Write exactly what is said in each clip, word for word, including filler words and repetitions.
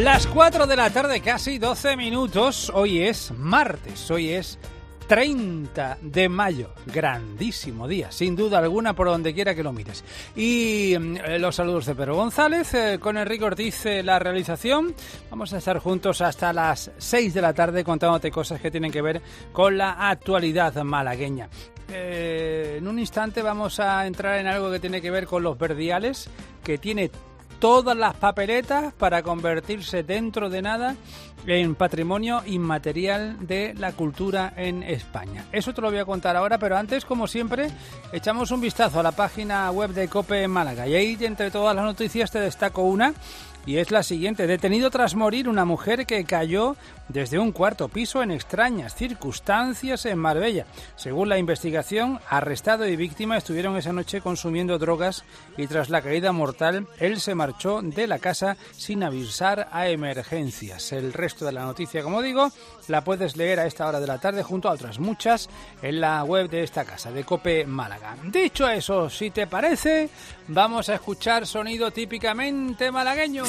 Las cuatro de la tarde, casi doce minutos. Hoy es martes, hoy es treinta de mayo. Grandísimo día, sin duda alguna, por donde quiera que lo mires. Y eh, los saludos de Pedro González, eh, con Enrique Ortiz eh, la realización. Vamos a estar juntos hasta las seis de la tarde contándote cosas que tienen que ver con la actualidad malagueña. Eh, en un instante vamos a entrar en algo que tiene que ver con los verdiales, que tiene todas las papeletas para convertirse dentro de nada en patrimonio inmaterial de la cultura en España. Eso te lo voy a contar ahora, pero antes, como siempre, echamos un vistazo a la página web de COPE en Málaga. Y ahí, entre todas las noticias, te destaco una, y es la siguiente. Detenido tras morir una mujer que cayó desde un cuarto piso en extrañas circunstancias en Marbella. Según la investigación, arrestado y víctima estuvieron esa noche consumiendo drogas y tras la caída mortal, él se marchó de la casa sin avisar a emergencias. El resto de la noticia, como digo, la puedes leer a esta hora de la tarde junto a otras muchas en la web de esta casa, de COPE Málaga. Dicho eso, si te parece, vamos a escuchar sonido típicamente malagueño.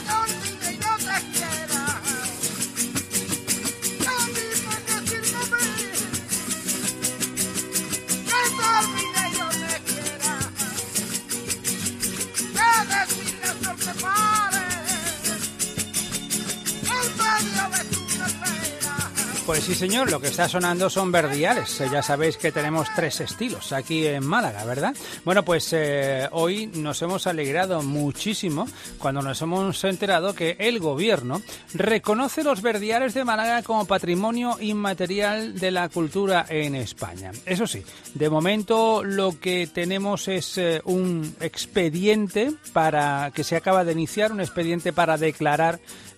Pues sí, señor, lo que está sonando son verdiales. Ya sabéis que tenemos tres estilos aquí en Málaga, ¿verdad? Bueno, pues eh, hoy nos hemos alegrado muchísimo cuando nos hemos enterado que el gobierno reconoce los verdiales de Málaga como patrimonio inmaterial de la cultura en España. Eso sí, de momento lo que tenemos es eh, un expediente para que se acaba de iniciar, un expediente para declarar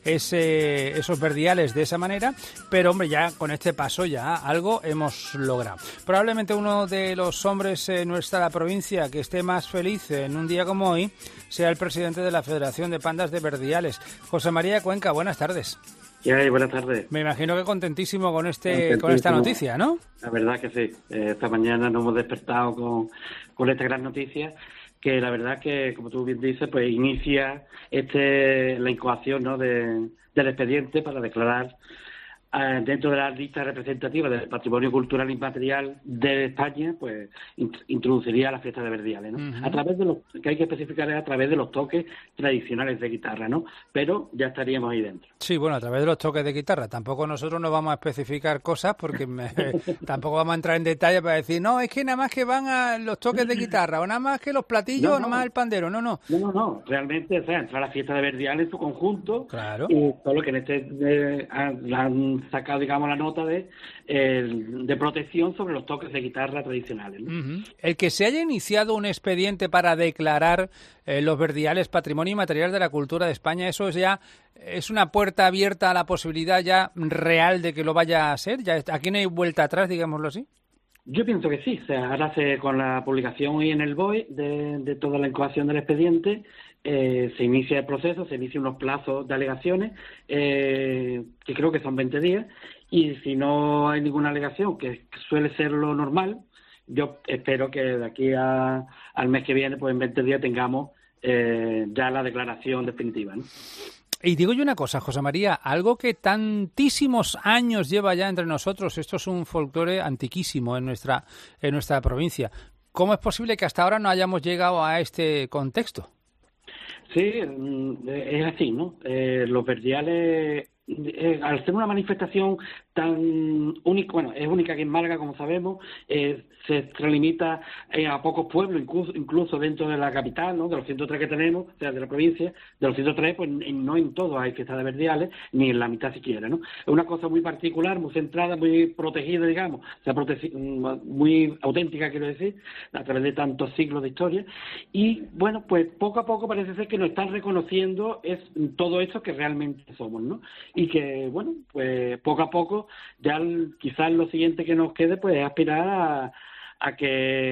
Ese, esos verdiales de esa manera, pero hombre, ya con este paso ya algo hemos logrado. Probablemente uno de los hombres en nuestra provincia que esté más feliz en un día como hoy sea el presidente de la Federación de Pandas de Verdiales, José María Cuenca. Buenas tardes. ¿Qué hay? Buenas tardes. Me imagino que contentísimo con este contentísimo. con esta noticia, ¿no? La verdad que sí. Eh, esta mañana nos hemos despertado con, con esta gran noticia, que la verdad que, como tú bien dices, pues inicia este la incoación, ¿no?, de, del expediente para declarar eh, dentro de la lista representativa del patrimonio cultural inmaterial de España, pues int- introduciría la fiesta de verdiales, ¿no? Uh-huh. A través de los que hay que especificar es a través de los toques tradicionales de guitarra, ¿no? Pero ya estaríamos ahí dentro. Sí, bueno, a través de los toques de guitarra. Tampoco nosotros nos vamos a especificar cosas porque me, tampoco vamos a entrar en detalle para decir, no, es que nada más que van a los toques de guitarra, o nada más que los platillos, no, no. o nada más el pandero. No, no. No, no, no. Realmente, o sea, entra la fiesta de verdiales en su conjunto. Claro. Y todo lo que en este eh, han sacado, digamos, la nota de, eh, de protección sobre los toques de guitarra tradicionales, ¿no? Uh-huh. El que se haya iniciado un expediente para declarar eh, los verdiales patrimonio inmaterial de la cultura de España, eso es ya es una puerta abierta a la posibilidad ya real de que lo vaya a ser. Ya aquí no hay vuelta atrás, digámoslo así. Yo pienso que sí. O sea, ahora se, con la publicación hoy en el B O E de, de toda la incoación del expediente, eh, se inicia el proceso, se inician unos plazos de alegaciones, eh, que creo que son veinte días, y si no hay ninguna alegación, que suele ser lo normal, yo espero que de aquí a, al mes que viene, pues en veinte días tengamos eh, ya la declaración definitiva, ¿no? Y digo yo una cosa, José María, algo que tantísimos años lleva ya entre nosotros, esto es un folclore antiquísimo en nuestra en nuestra provincia. ¿Cómo es posible que hasta ahora no hayamos llegado a este contexto? Sí, es así, ¿no? Eh, los verdiales, eh, al ser una manifestación tan única, bueno, es única aquí en Málaga, como sabemos, eh, se extralimita eh, a pocos pueblos, incluso, incluso dentro de la capital, ¿no?, de los ciento tres que tenemos, o sea, de la provincia, de los ciento tres, pues en, no en todos hay fiestas de verdiales, ni en la mitad siquiera, ¿no? Es una cosa muy particular, muy centrada, muy protegida, digamos, o sea, protegi- muy auténtica, quiero decir, a través de tantos siglos de historia, y bueno, pues poco a poco parece ser que nos están reconociendo es todo esto que realmente somos, ¿no? Y que, bueno, pues poco a poco, ya el, quizás lo siguiente que nos quede, pues es aspirar a a que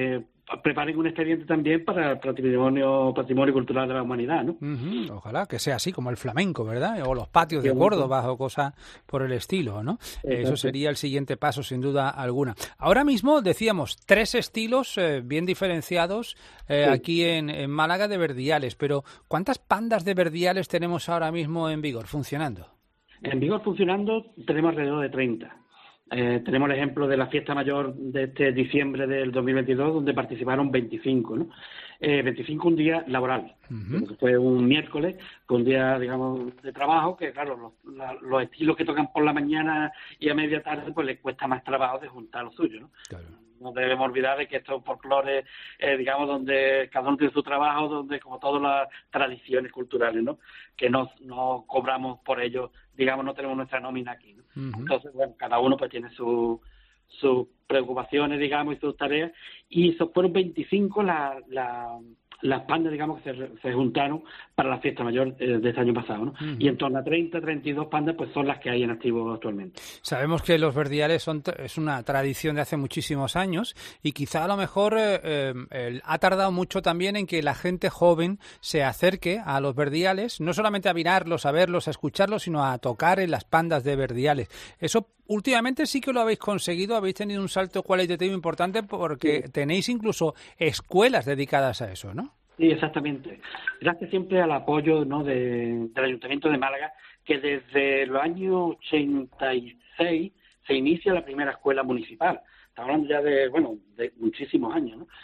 preparen un expediente también para el patrimonio, patrimonio cultural de la humanidad, ¿no? Uh-huh. Ojalá que sea así como el flamenco, ¿verdad? O los patios de Córdoba o cosas por el estilo, ¿no? Exacto. Eso sería el siguiente paso, sin duda alguna. Ahora mismo decíamos tres estilos eh, bien diferenciados eh, sí. aquí en, en Málaga de verdiales, pero ¿cuántas pandas de verdiales tenemos ahora mismo en vigor, funcionando? En vigor funcionando tenemos alrededor de treinta. Eh, tenemos el ejemplo de la fiesta mayor de este diciembre del dos mil veintidós, donde participaron veinticinco, ¿no? Eh, veinticinco un día laboral. Uh-huh. Fue un miércoles, con un día, digamos, de trabajo, que claro, los, la, los estilos que tocan por la mañana y a media tarde, pues les cuesta más trabajo de juntar lo suyo, ¿no? Claro. No debemos olvidar de que estos folclores, eh, digamos, donde cada uno tiene su trabajo, donde como todas las tradiciones culturales, ¿no? Que no, no cobramos por ellos, digamos, no tenemos nuestra nómina aquí, ¿no? Uh-huh. Entonces, bueno, cada uno pues tiene su, sus preocupaciones, digamos, y sus tareas, y esos fueron veinticinco la, la, las pandas, digamos, que se, se juntaron para la fiesta mayor eh, de este año pasado, ¿no? Uh-huh. Y en torno a treinta, treinta y dos pandas, pues son las que hay en activo actualmente. Sabemos que los verdiales son es una tradición de hace muchísimos años y quizá a lo mejor eh, eh, ha tardado mucho también en que la gente joven se acerque a los verdiales, no solamente a mirarlos, a verlos, a escucharlos, sino a tocar en las pandas de verdiales. Eso últimamente sí que lo habéis conseguido, habéis tenido un salto cualitativo importante porque sí. tenéis incluso escuelas dedicadas a eso, ¿no? Sí, exactamente. Gracias siempre al apoyo, ¿no?, de, del Ayuntamiento de Málaga, que desde los años ochenta y seis se inicia la primera escuela municipal. Estamos hablando ya de, bueno, de muchísimos años, ¿no?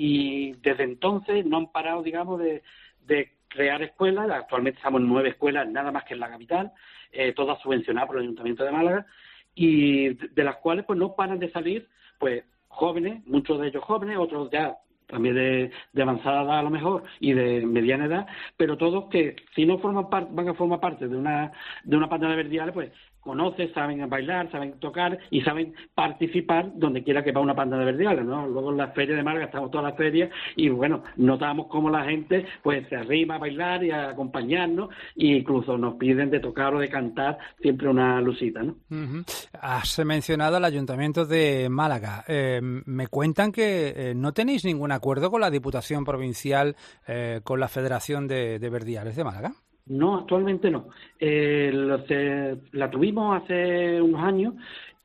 Y desde entonces no han parado, digamos, de, de crear escuelas. Actualmente estamos en nueve escuelas, nada más que en la capital, eh, todas subvencionadas por el Ayuntamiento de Málaga, y de, de las cuales pues no paran de salir pues jóvenes, muchos de ellos jóvenes, otros ya también de, de avanzada edad a lo mejor y de mediana edad, pero todos que si no forman parte, van a formar parte de una de una panda de verdiales, pues conocen, saben bailar, saben tocar y saben participar donde quiera que va una panda de verdiales, ¿no? Luego en la feria de Málaga estamos todas las ferias y bueno, notamos cómo la gente pues se arrima a bailar y a acompañarnos e incluso nos piden de tocar o de cantar siempre una lucita, ¿no? Uh-huh. Has mencionado al Ayuntamiento de Málaga. Eh, me cuentan que eh, no tenéis ningún acuerdo con la Diputación Provincial, eh, con la Federación de, de Verdiales de Málaga. No, actualmente no. Eh, lo, se, la tuvimos hace unos años,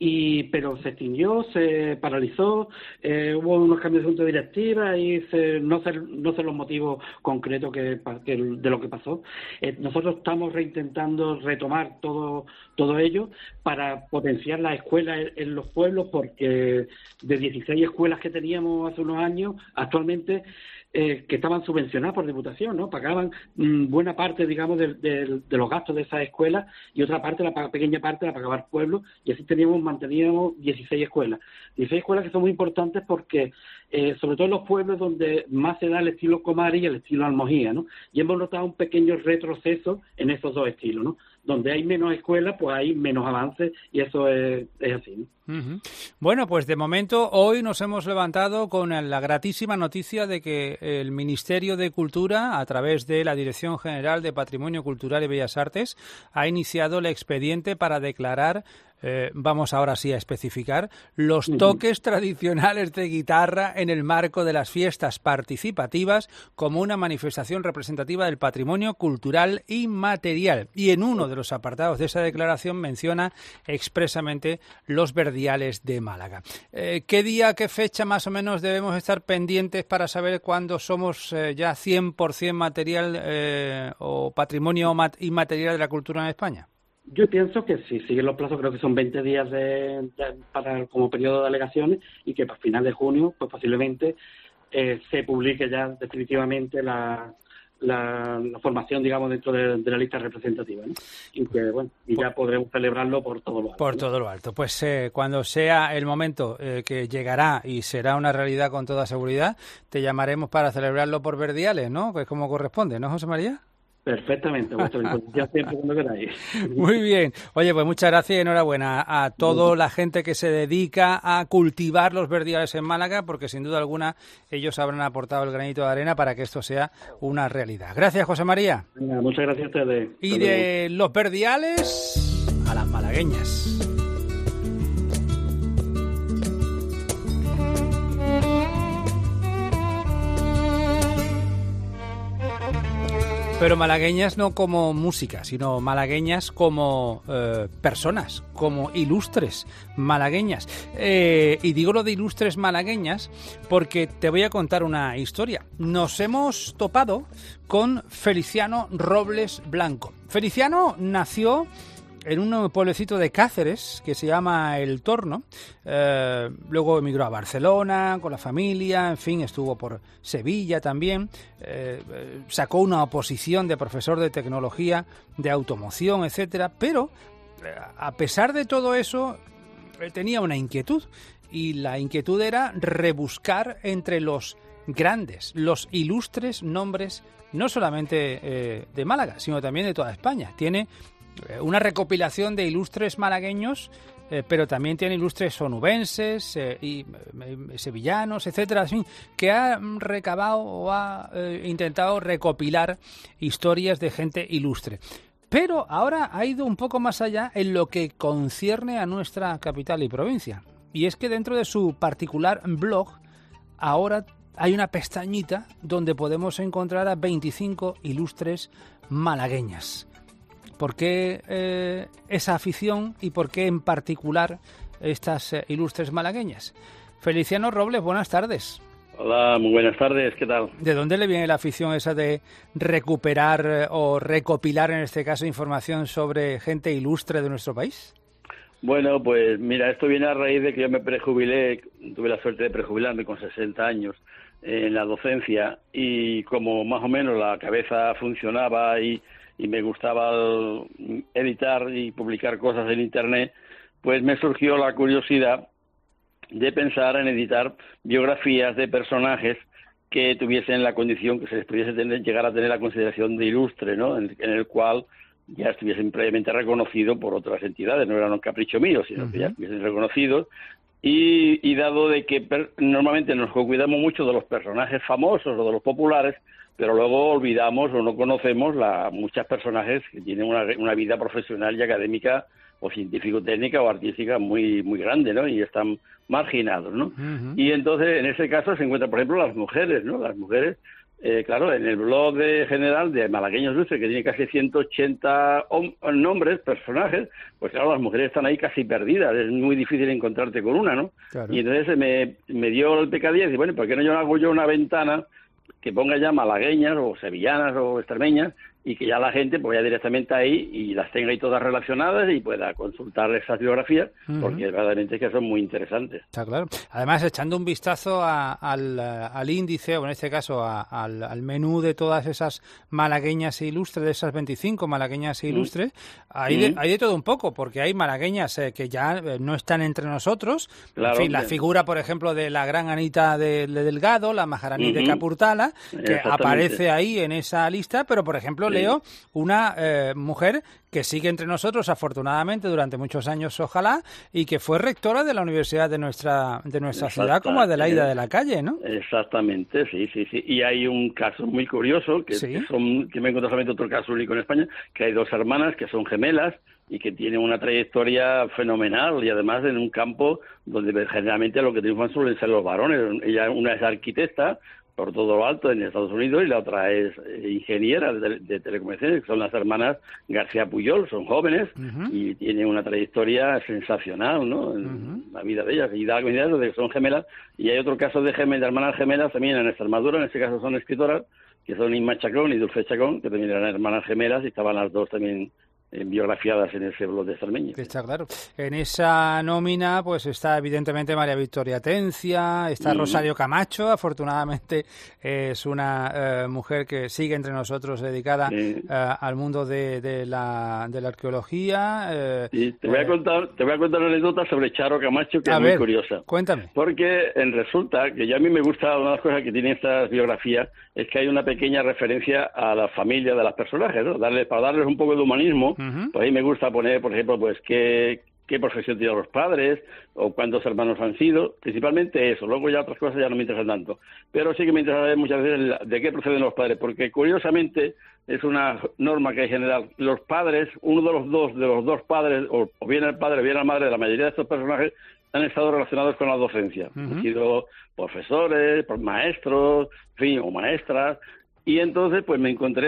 y pero se extinguió, se paralizó, eh, hubo unos cambios de junta directiva y se, no sé no sé los motivos concretos que, que de lo que pasó. Eh, nosotros estamos reintentando retomar todo todo ello para potenciar las escuelas en, en los pueblos, porque de dieciséis escuelas que teníamos hace unos años, actualmente Eh, que estaban subvencionadas por Diputación, ¿no? Pagaban mmm, buena parte, digamos, de, de, de los gastos de esas escuelas y otra parte, la pequeña parte, la pagaba el pueblo, y así teníamos, manteníamos dieciséis escuelas. dieciséis escuelas que son muy importantes porque, eh, sobre todo en los pueblos donde más se da el estilo Comari y el estilo Almojía, ¿no? Y hemos notado un pequeño retroceso en esos dos estilos, ¿no? Donde hay menos escuelas, pues hay menos avances, y eso es, es así, ¿no? Uh-huh. Bueno, pues de momento hoy nos hemos levantado con la gratísima noticia de que el Ministerio de Cultura, a través de la Dirección General de Patrimonio Cultural y Bellas Artes, ha iniciado el expediente para declarar, eh, vamos ahora sí a especificar, los toques tradicionales de guitarra en el marco de las fiestas participativas como una manifestación representativa del patrimonio cultural inmaterial. Y en uno de los apartados de esa declaración menciona expresamente los verdiales de Málaga. Eh, ¿Qué día, qué fecha más o menos debemos estar pendientes para saber cuándo somos eh, ya cien por ciento material eh, o patrimonio mat- inmaterial de la cultura en España? Yo pienso que si siguen los plazos, creo que son veinte días de, de, para como periodo de alegaciones, y que para final de junio, pues posiblemente eh, se publique ya definitivamente la, la, la formación, digamos, dentro de, de la lista representativa, ¿no? Y que, bueno, y ya podremos celebrarlo por todo lo alto. Por ¿no? todo lo alto. Pues eh, cuando sea el momento eh, que llegará y será una realidad con toda seguridad, te llamaremos para celebrarlo por verdiales, ¿no? Que es como corresponde, ¿no, José María? Perfectamente, vuestra disposición siempre cuando queráis. Muy bien. Oye, pues muchas gracias y enhorabuena a toda la gente que se dedica a cultivar los verdiales en Málaga, porque sin duda alguna ellos habrán aportado el granito de arena para que esto sea una realidad. Gracias, José María. Venga, muchas gracias a ustedes. Y de los verdiales a las malagueñas. Pero malagueñas no como música, sino malagueñas como eh, personas, como ilustres malagueñas. Eh, y digo lo de ilustres malagueñas porque te voy a contar una historia. Nos hemos topado con Feliciano Robles Blanco. Feliciano nació en un pueblecito de Cáceres que se llama El Torno, eh, luego emigró a Barcelona con la familia, en fin, estuvo por Sevilla también, eh, sacó una oposición de profesor de tecnología, de automoción, etcétera, pero eh, a pesar de todo eso, eh, tenía una inquietud, y la inquietud era rebuscar entre los grandes, los ilustres nombres, no solamente eh, de Málaga, sino también de toda España. Tiene una recopilación de ilustres malagueños, eh, pero también tiene ilustres onubenses eh, y eh, sevillanos, etcétera, así, que ha recabado o ha eh, intentado recopilar historias de gente ilustre. Pero ahora ha ido un poco más allá en lo que concierne a nuestra capital y provincia. Y es que dentro de su particular blog, ahora hay una pestañita donde podemos encontrar a veinticinco ilustres malagueñas. ¿Por qué eh, esa afición y por qué en particular estas eh, ilustres malagueñas? Feliciano Robles, buenas tardes. Hola, muy buenas tardes, ¿qué tal? ¿De dónde le viene la afición esa de recuperar eh, o recopilar, en este caso, información sobre gente ilustre de nuestro país? Bueno, pues mira, esto viene a raíz de que yo me prejubilé, tuve la suerte de prejubilarme con sesenta años en la docencia, y como más o menos la cabeza funcionaba y y me gustaba editar y publicar cosas en Internet, pues me surgió la curiosidad de pensar en editar biografías de personajes que tuviesen la condición que se les pudiese tener, llegar a tener la consideración de ilustre, ¿no? En, en el cual ya estuviesen previamente reconocidos por otras entidades, no eran un capricho mío, sino uh-huh. que ya estuviesen reconocidos. Y, y dado de que per, normalmente nos cuidamos mucho de los personajes famosos o de los populares, pero luego olvidamos o no conocemos la, muchos personajes que tienen una, una vida profesional y académica o científico-técnica o artística muy muy grande, ¿no? Y están marginados, ¿no? Uh-huh. Y entonces, en ese caso, se encuentran, por ejemplo, las mujeres, ¿no? Las mujeres, eh, claro, en el blog de general de Malagueños Ilustres, que tiene casi ciento ochenta hom- nombres, personajes, pues claro, las mujeres están ahí casi perdidas, es muy difícil encontrarte con una, ¿no? Claro. Y entonces me, me dio el pecadillo y dije, bueno, ¿por qué no yo hago yo una ventana que ponga ya malagueñas o sevillanas o extremeñas, y que ya la gente pues vaya directamente ahí y las tenga ahí todas relacionadas y pueda consultar esas biografías, uh-huh. porque verdaderamente es que son muy interesantes. Está claro. Además, echando un vistazo a, al, al índice, o en este caso a, al, al menú de todas esas malagueñas ilustres, de esas veinticinco malagueñas ilustres, uh-huh. hay, de, hay de todo un poco, porque hay malagueñas eh, que ya eh, no están entre nosotros. Claro, en fin, la figura, por ejemplo, de la gran Anita de, de Delgado, la Majaraní uh-huh. de Capurtala, que aparece ahí en esa lista, pero, por ejemplo, leo una eh, mujer que sigue entre nosotros, afortunadamente, durante muchos años, ojalá, y que fue rectora de la universidad de nuestra de nuestra ciudad, como Adelaida de la Calle, ¿no? Exactamente, sí, sí, sí. Y hay un caso muy curioso, que, ¿sí? que, son, que me he encontrado solamente otro caso único en España, que hay dos hermanas que son gemelas y que tienen una trayectoria fenomenal, y además en un campo donde generalmente lo que triunfan suelen ser los varones. Ella, una es arquitecta por todo lo alto en Estados Unidos, y la otra es ingeniera de, de telecomunicaciones, que son las hermanas García Puyol, son jóvenes uh-huh. y tienen una trayectoria sensacional, ¿no? En uh-huh. la vida de ellas, y da la coincidencia de que son gemelas. Y hay otro caso de, gemel, de hermanas gemelas también en Extremadura, en este caso son escritoras, que son Inma Chacón y Dulce Chacón, que también eran hermanas gemelas y estaban las dos también biografiadas en ese blog de Extremeño. Está claro. En esa nómina pues está evidentemente María Victoria Atencia, está mm. Rosario Camacho, afortunadamente es una eh, mujer que sigue entre nosotros dedicada sí. eh, al mundo de, de, la, de la arqueología. Eh, sí, te voy a contar, te voy a contar una anécdota sobre Charo Camacho que a es ver, muy curiosa. Cuéntame. Porque en resulta que ya a mí me gusta, una de las cosas que tienen estas biografías es que hay una pequeña referencia a la familia de las personajes, ¿no? Darles, para darles un poco de humanismo. Uh-huh. Pues ahí me gusta poner, por ejemplo, pues qué, qué profesión tienen los padres o cuántos hermanos han sido, principalmente eso. Luego ya otras cosas ya no me interesan tanto. Pero sí que me interesa saber muchas veces de qué proceden los padres, porque curiosamente es una norma que hay general. Los padres, uno de los dos, de los dos padres, o, o bien el padre o bien la madre de la mayoría de estos personajes, han estado relacionados con la docencia. Uh-huh. Han sido profesores, maestros, en fin, o maestras. Y entonces pues me encontré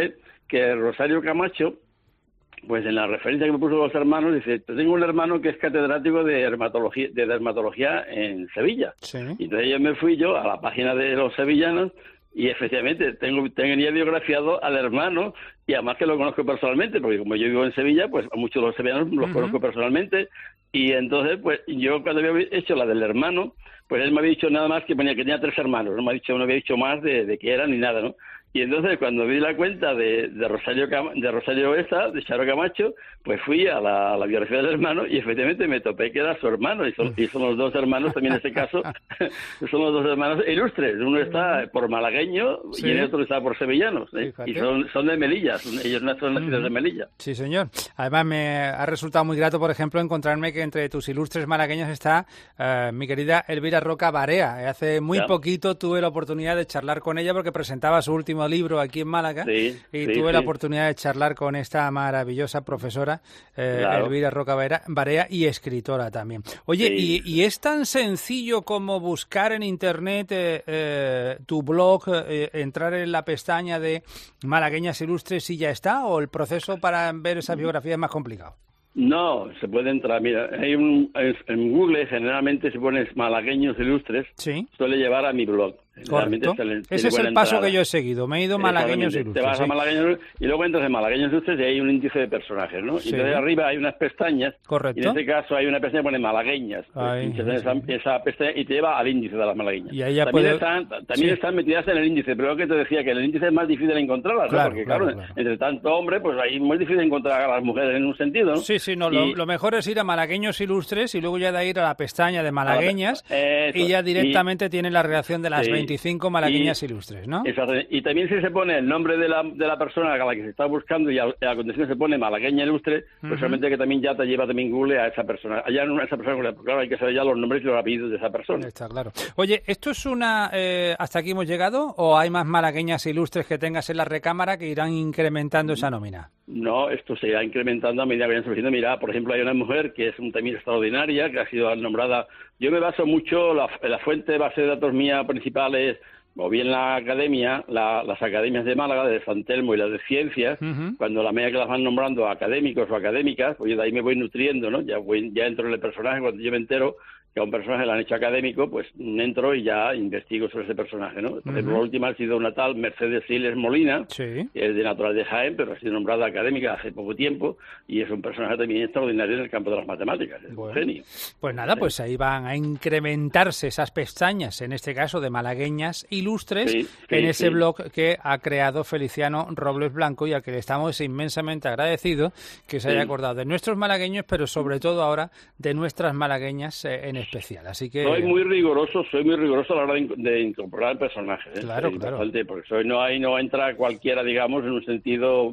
que Rosario Camacho, pues en la referencia que me puso los hermanos, dice, tengo un hermano que es catedrático de dermatología, de dermatología en Sevilla. Sí. Y entonces yo me fui yo a la página de los sevillanos y efectivamente tengo tenía biografiado al hermano y además que lo conozco personalmente, porque como yo vivo en Sevilla, pues a muchos de los sevillanos los uh-huh. conozco personalmente. Y entonces, pues yo cuando había hecho la del hermano, pues él me había dicho nada más que ponía que tenía tres hermanos, no me ha dicho, no había dicho más de, de qué eran ni nada, ¿no? Y entonces cuando vi la cuenta de, de Rosario Cam- de Rosario esta, de Charo Camacho, pues fui a la, a la biografía del hermano y efectivamente me topé que era su hermano, y son, y son los dos hermanos también en este caso, son los dos hermanos ilustres, uno está por malagueño sí. y el otro está por sevillanos, ¿eh? Y son, son de Melilla, son, ellos no son nacidos uh-huh. de Melilla. Sí, señor. Además me ha resultado muy grato, por ejemplo, encontrarme que entre tus ilustres malagueños está uh, mi querida Elvira Roca Barea. Hace muy ya. poquito tuve la oportunidad de charlar con ella porque presentaba su último libro aquí en Málaga sí, y sí, tuve sí. la oportunidad de charlar con esta maravillosa profesora eh, claro. Elvira Roca Barea y escritora también. Oye, sí. y, y es tan sencillo como buscar en internet eh, eh, tu blog, eh, entrar en la pestaña de Malagueñas Ilustres y ya está, o el proceso para ver esa biografía es más complicado? No, se puede entrar. Mira, hay un, en Google generalmente se pone malagueños ilustres. Sí. Suele llevar a mi blog. Correcto. Sale, Ese es el paso entrada. que yo he seguido. Me he ido malagueños ilustres. Te vas sí. a malagueños y luego entras en malagueños ilustres y hay un índice de personajes, ¿no? Sí. Y entonces arriba hay unas pestañas. Correcto. Y en este caso hay una pestaña que pone malagueñas. Pues sí. esa, esa pestaña y te lleva al índice de las malagueñas. Y ahí ya también puede... están, también sí. están metidas en el índice, pero lo que te decía que el índice es más difícil de encontrarlas, ¿no? Claro, Porque claro, claro, claro, entre tanto hombre, pues ahí es muy difícil encontrar a las mujeres en un sentido, ¿no? Sí, sí, no, y... lo, lo mejor es ir a malagueños ilustres y luego ya de ir a la pestaña de malagueñas Eso. y ya directamente y... tiene la redacción de las sí. veinticinco malagueñas y... ilustres, ¿no? Exacto. Y también si se pone el nombre de la, de la persona a la que se está buscando y a, a continuación se pone malagueña ilustre, pues uh-huh. realmente que también ya te lleva también Google a esa persona. Allá no a esa persona, porque claro, hay que saber ya los nombres y los apellidos de esa persona. Está claro. Oye, ¿esto es una... Eh, ¿hasta aquí hemos llegado o hay más malagueñas ilustres que tengas en la recámara que irán incrementando esa nómina? No, esto se irá incrementando a medida que vayan surgiendo. Mira, por ejemplo, hay una mujer que es un, también extraordinaria, que ha sido nombrada... Yo me baso mucho, la, la fuente de base de datos mía principal es... o bien la academia, la, las academias de Málaga, de San Telmo y las de Ciencias, uh-huh. cuando la medida que las van nombrando académicos o académicas, pues de ahí me voy nutriendo, ¿no? Ya voy, ya entro en el personaje, cuando yo me entero que a un personaje le han hecho académico, pues entro y ya investigo sobre ese personaje, ¿no? Por ejemplo, uh-huh. la última ha sido una tal Mercedes Siles Molina, sí. que es de natural de Jaén, pero ha sido nombrada académica hace poco tiempo y es un personaje también extraordinario en el campo de las matemáticas, es bueno, un genio. Pues nada, pues ahí van a incrementarse esas pestañas, en este caso de malagueñas ilustres, sí, sí, en ese sí. blog que ha creado Feliciano Robles Blanco y al que le estamos inmensamente agradecidos que se sí. haya acordado de nuestros malagueños, pero sobre todo ahora de nuestras malagueñas eh, en especial, así que... Soy muy riguroso, soy muy riguroso a la hora de, de incorporar personajes, ¿eh? Claro, sí, claro. Bastante, porque soy, no hay, no entra cualquiera, digamos, en un sentido,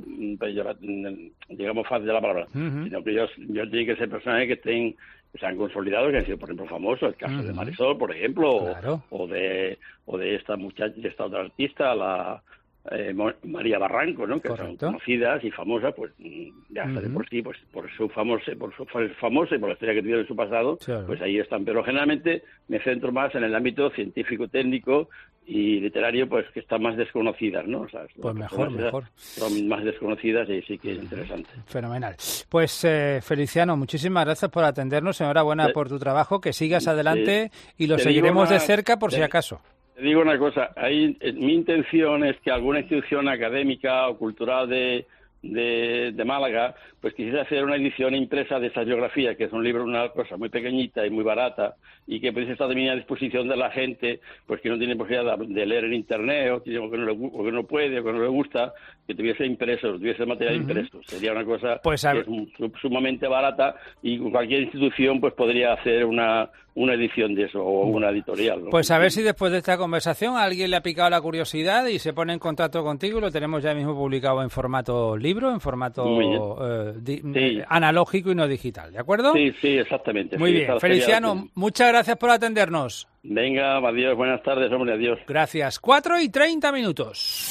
digamos, fácil de la palabra, uh-huh. sino que yo, yo tengo que ser personajes que estén, que se han consolidado, que han sido, por ejemplo, famosos, el caso uh-huh. de Marisol, por ejemplo, claro. o, o de o de esta muchacha, de esta otra artista, la... Eh, María Barranco, ¿no? Que Correcto. Son conocidas y famosas, pues ya está uh-huh. de por sí, pues por su famoso, por su famoso y por la historia que tuvieron en su pasado, claro. pues ahí están. Pero generalmente me centro más en el ámbito científico, técnico y literario, pues que están más desconocidas, ¿no? O sea, pues mejor, mejor. Son más desconocidas y sí que es interesante. Fenomenal. Pues eh, Feliciano, muchísimas gracias por atendernos. Enhorabuena sí. por tu trabajo, que sigas adelante sí. y lo Te seguiremos una... de cerca por sí. si acaso. Te digo una cosa, hay, mi intención es que alguna institución académica o cultural de, de, de Málaga, pues quisiera hacer una edición impresa de esa biografía, que es un libro, una cosa muy pequeñita y muy barata, y que pudiese estar también a disposición de la gente, pues que no tiene posibilidad de leer en internet, o que no, le, o que no puede, o que no le gusta, que tuviese impreso, tuviese material uh-huh. impreso. Sería una cosa pues a... que es sumamente barata y cualquier institución pues podría hacer una, una edición de eso o una editorial, ¿no? Pues a ver si después de esta conversación a alguien le ha picado la curiosidad y se pone en contacto contigo y lo tenemos ya mismo publicado en formato libro, en formato eh, di- sí. analógico y no digital, ¿de acuerdo? Sí, sí, exactamente. Muy sí, bien. Feliciano, sería... muchas gracias por atendernos. Venga, adiós, buenas tardes, hombre, adiós. Gracias. Cuatro y treinta minutos.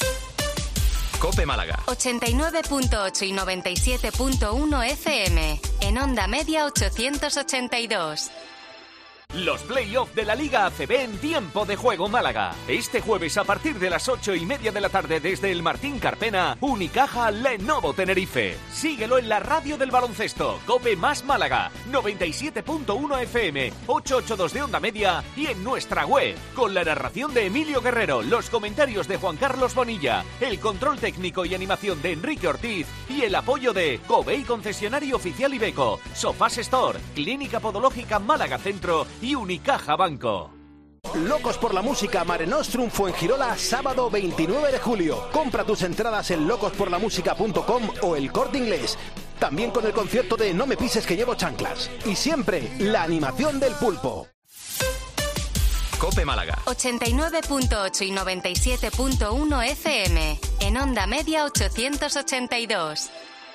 COPE Málaga. ochenta y nueve punto ocho y noventa y siete punto uno F M. En onda media ochocientos ochenta y dos. Los play-off de la Liga A C B en Tiempo de Juego Málaga. Este jueves a partir de las ocho y media de la tarde desde el Martín Carpena, Unicaja Lenovo Tenerife. Síguelo en la radio del baloncesto, COPE más Málaga, noventa y siete punto uno F M, ochocientos ochenta y dos de onda media y en nuestra web. Con la narración de Emilio Guerrero, los comentarios de Juan Carlos Bonilla, el control técnico y animación de Enrique Ortiz y el apoyo de Covey Concesionario Oficial Ibeco, Sofás Store, Clínica Podológica Málaga Centro y Unicaja Banco. Locos por la Música Mare Nostrum Fuengirola, sábado veintinueve de julio. Compra tus entradas en locos por la música punto com o El Corte Inglés. También con el concierto de No me pises que llevo chanclas. Y siempre, la animación del pulpo. COPE Málaga. ochenta y nueve punto ocho y noventa y siete punto uno F M. En onda media ochocientos ochenta y dos.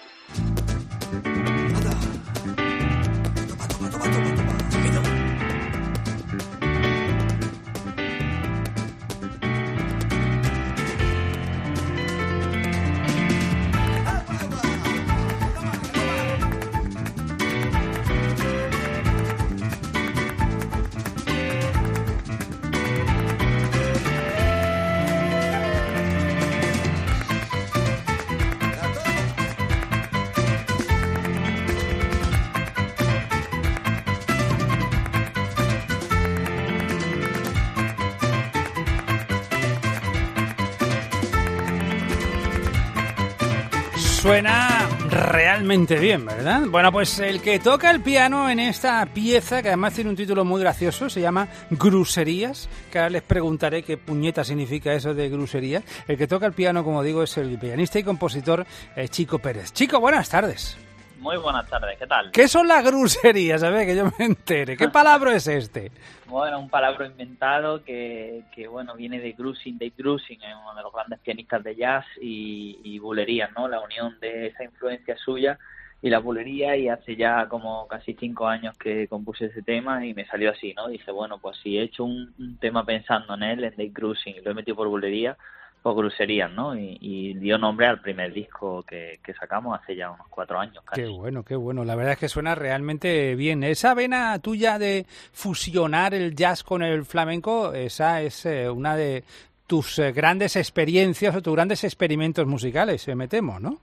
Suena realmente bien, ¿verdad? Bueno, pues el que toca el piano en esta pieza, que además tiene un título muy gracioso, se llama Gruserías, que ahora les preguntaré qué puñeta significa eso de gruserías. El que toca el piano, como digo, es el pianista y compositor eh, Chico Pérez. Chico, buenas tardes. Muy buenas tardes, ¿qué tal? ¿Qué son las gruserías? A ver, que yo me entere. ¿Qué palabra es este? Bueno, un palabra inventado que, que bueno, viene de Grusin, Dave Grusin, es uno de los grandes pianistas de jazz, y, y bulerías, ¿no? La unión de esa influencia suya y la bulería, y hace ya como casi cinco años que compuse ese tema y me salió así, ¿no? Dije, bueno, pues si he hecho un, un tema pensando en él, en Dave Grusin, y lo he metido por bulería, o gruserías, ¿no? Y, y dio nombre al primer disco que, que sacamos hace ya unos cuatro años casi. Qué bueno, qué bueno. La verdad es que suena realmente bien. Esa vena tuya de fusionar el jazz con el flamenco, esa es eh, una de tus eh, grandes experiencias o tus grandes experimentos musicales, eh, me temo, ¿no?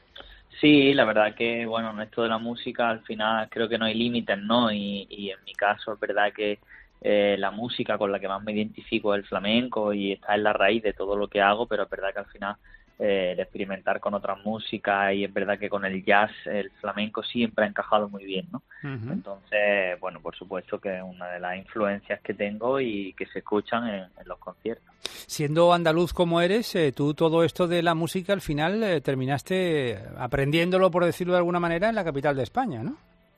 Sí, la verdad que, bueno, en esto de la música al final creo que no hay límites, ¿no? Y, y en mi caso es verdad que Eh, la música con la que más me identifico es el flamenco y está en la raíz de todo lo que hago, pero es verdad que al final eh, el experimentar con otras músicas, y es verdad que con el jazz el flamenco siempre ha encajado muy bien, ¿no? Uh-huh. Entonces, bueno, por supuesto que es una de las influencias que tengo y que se escuchan en, en los conciertos. Siendo andaluz como eres, eh, tú todo esto de la música al final eh, terminaste aprendiéndolo, por decirlo de alguna manera, en la capital de España, ¿no?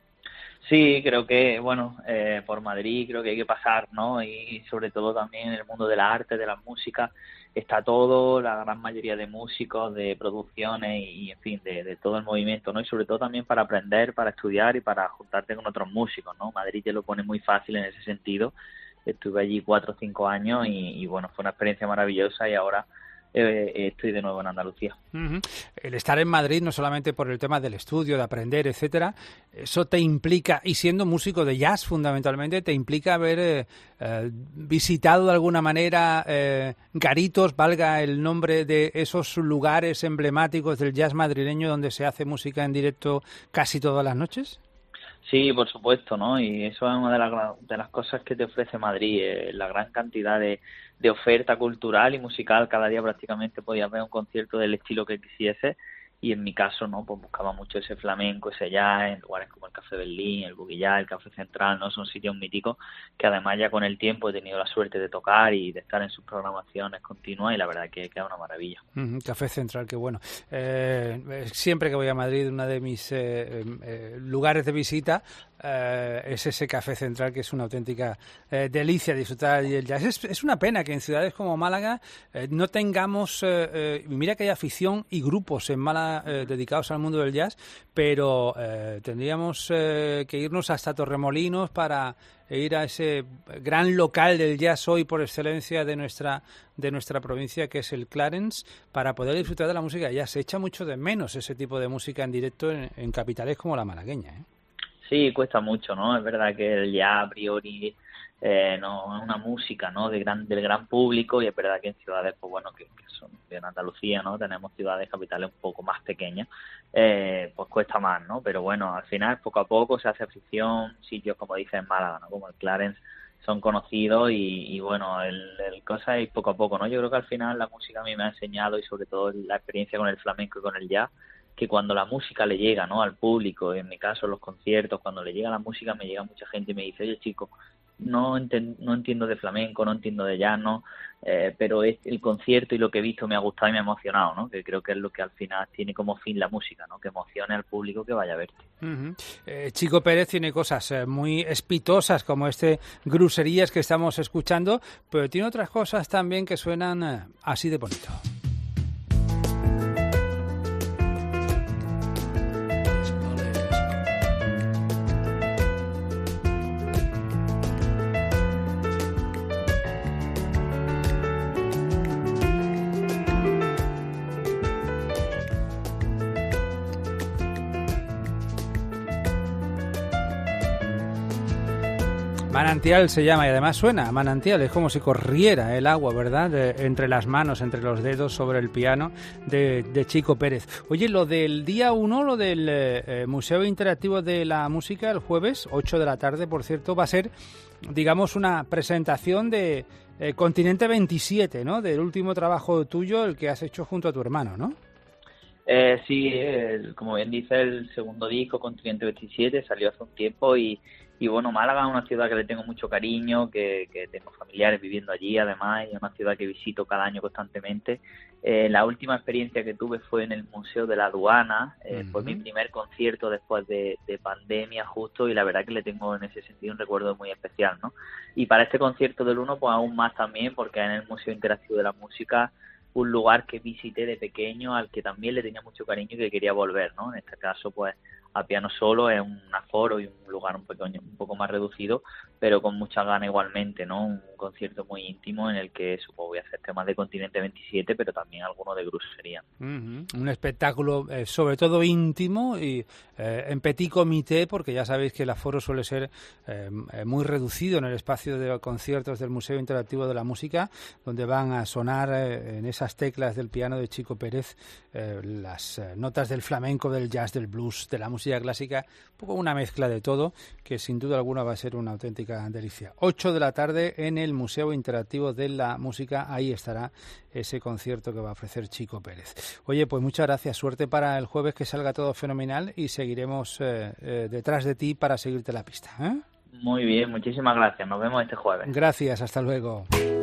Sí, creo que, bueno, eh, por Madrid creo que hay que pasar, ¿no? Y sobre todo también en el mundo de la arte, de la música, está todo, la gran mayoría de músicos, de producciones y, en fin, de, de todo el movimiento, ¿no? Y sobre todo también para aprender, para estudiar y para juntarte con otros músicos, ¿no? Madrid te lo pone muy fácil en ese sentido. Estuve allí cuatro o cinco años y, y, bueno, fue una experiencia maravillosa, y ahora Eh, estoy de nuevo en Andalucía. Uh-huh. El estar en Madrid, no solamente por el tema del estudio, de aprender, etcétera, eso te implica, y siendo músico de jazz fundamentalmente, te implica haber eh, eh, visitado de alguna manera eh, garitos, valga el nombre de esos lugares emblemáticos del jazz madrileño donde se hace música en directo casi todas las noches. Sí, por supuesto, ¿no? Y eso es una de las, de las cosas que te ofrece Madrid, eh, la gran cantidad de, de oferta cultural y musical. Cada día prácticamente podías ver un concierto del estilo que quisiese, y en mi caso, ¿no? Pues buscaba mucho ese flamenco, ese jazz, en lugares como el Café Berlín, el Buguillá, el Café Central, ¿no? Son sitios míticos que además ya con el tiempo he tenido la suerte de tocar y de estar en sus programaciones continuas, y la verdad que queda una maravilla. Uh-huh. Café Central, qué bueno. Eh, siempre que voy a Madrid, uno de mis eh, eh, lugares de visita eh, es ese Café Central, que es una auténtica eh, delicia disfrutar del jazz. Es, es una pena que en ciudades como Málaga eh, no tengamos, eh, eh, mira que hay afición y grupos en Málaga Eh, dedicados al mundo del jazz, pero eh, tendríamos eh, que irnos hasta Torremolinos para ir a ese gran local del jazz hoy por excelencia de nuestra de nuestra provincia, que es el Clarence, para poder disfrutar de la música de jazz. Se echa mucho de menos ese tipo de música en directo en, en capitales como la malagueña, ¿eh? Sí, cuesta mucho, ¿no? Es verdad que el jazz a priori eh, no es una música, ¿no? De gran, del gran público, y es verdad que en ciudades, pues bueno, que, que son de Andalucía, ¿no? Tenemos ciudades capitales un poco más pequeñas, eh, pues cuesta más, ¿no? Pero bueno, al final, poco a poco se hace afición, sitios como dices Málaga, ¿no? Como el Clarence, son conocidos y, y bueno, el, el cosa es poco a poco, ¿no? Yo creo que al final la música a mí me ha enseñado, y sobre todo la experiencia con el flamenco y con el jazz, que cuando la música le llega, ¿no? Al público, en mi caso los conciertos, cuando le llega la música me llega mucha gente y me dice, oye chico, no, enten- no entiendo de flamenco, no entiendo de jazz, ¿no? Eh, pero es el concierto y lo que he visto me ha gustado y me ha emocionado, ¿no? Que creo que es lo que al final tiene como fin la música, ¿no? Que emocione al público que vaya a verte. Uh-huh. eh, Chico Pérez tiene cosas eh, muy espitosas, como este Gruserías que estamos escuchando, pero tiene otras cosas también que suenan eh, así de bonito. Manantial se llama, y además suena a manantial, es como si corriera el agua, ¿verdad? De, entre las manos, entre los dedos, sobre el piano de, de Chico Pérez. Oye, lo del día uno, lo del eh, Museo Interactivo de la Música, el jueves, ocho de la tarde, por cierto, va a ser, digamos, una presentación de eh, Continente veintisiete, ¿no? Del último trabajo tuyo, el que has hecho junto a tu hermano, ¿no? Eh, sí, el, como bien dice, el segundo disco, Continente veintisiete, salió hace un tiempo y, y bueno, Málaga es una ciudad que le tengo mucho cariño, que, que tengo familiares viviendo allí además, y es una ciudad que visito cada año constantemente. Eh, la última experiencia que tuve fue en el Museo de la Aduana, eh, uh-huh. Fue mi primer concierto después de, de pandemia justo, y la verdad que le tengo en ese sentido un recuerdo muy especial, ¿no? Y para este concierto del uno, pues aún más también, porque en el Museo Interactivo de la Música, un lugar que visité de pequeño, al que también le tenía mucho cariño y que quería volver, ¿no? En este caso, pues, a piano solo, es un aforo y un lugar un pequeño, un poco más reducido, pero con mucha gana igualmente, ¿no? Un concierto muy íntimo en el que supongo voy a hacer temas de Continente veintisiete, pero también alguno de Grusería. Uh-huh. Un espectáculo eh, sobre todo íntimo y eh, en petit comité, porque ya sabéis que el aforo suele ser eh, muy reducido en el espacio de conciertos del Museo Interactivo de la Música, donde van a sonar eh, en esas teclas del piano de Chico Pérez eh, las eh, notas del flamenco, del jazz, del blues, de la música clásica, un poco una mezcla de todo, que sin duda alguna va a ser una auténtica delicia. ocho de la tarde en el Museo Interactivo de la Música, ahí estará ese concierto que va a ofrecer Chico Pérez. Oye, pues muchas gracias, suerte para el jueves, que salga todo fenomenal, y seguiremos eh, eh, detrás de ti para seguirte la pista, ¿eh? Muy bien, muchísimas gracias, nos vemos este jueves. Gracias, hasta luego.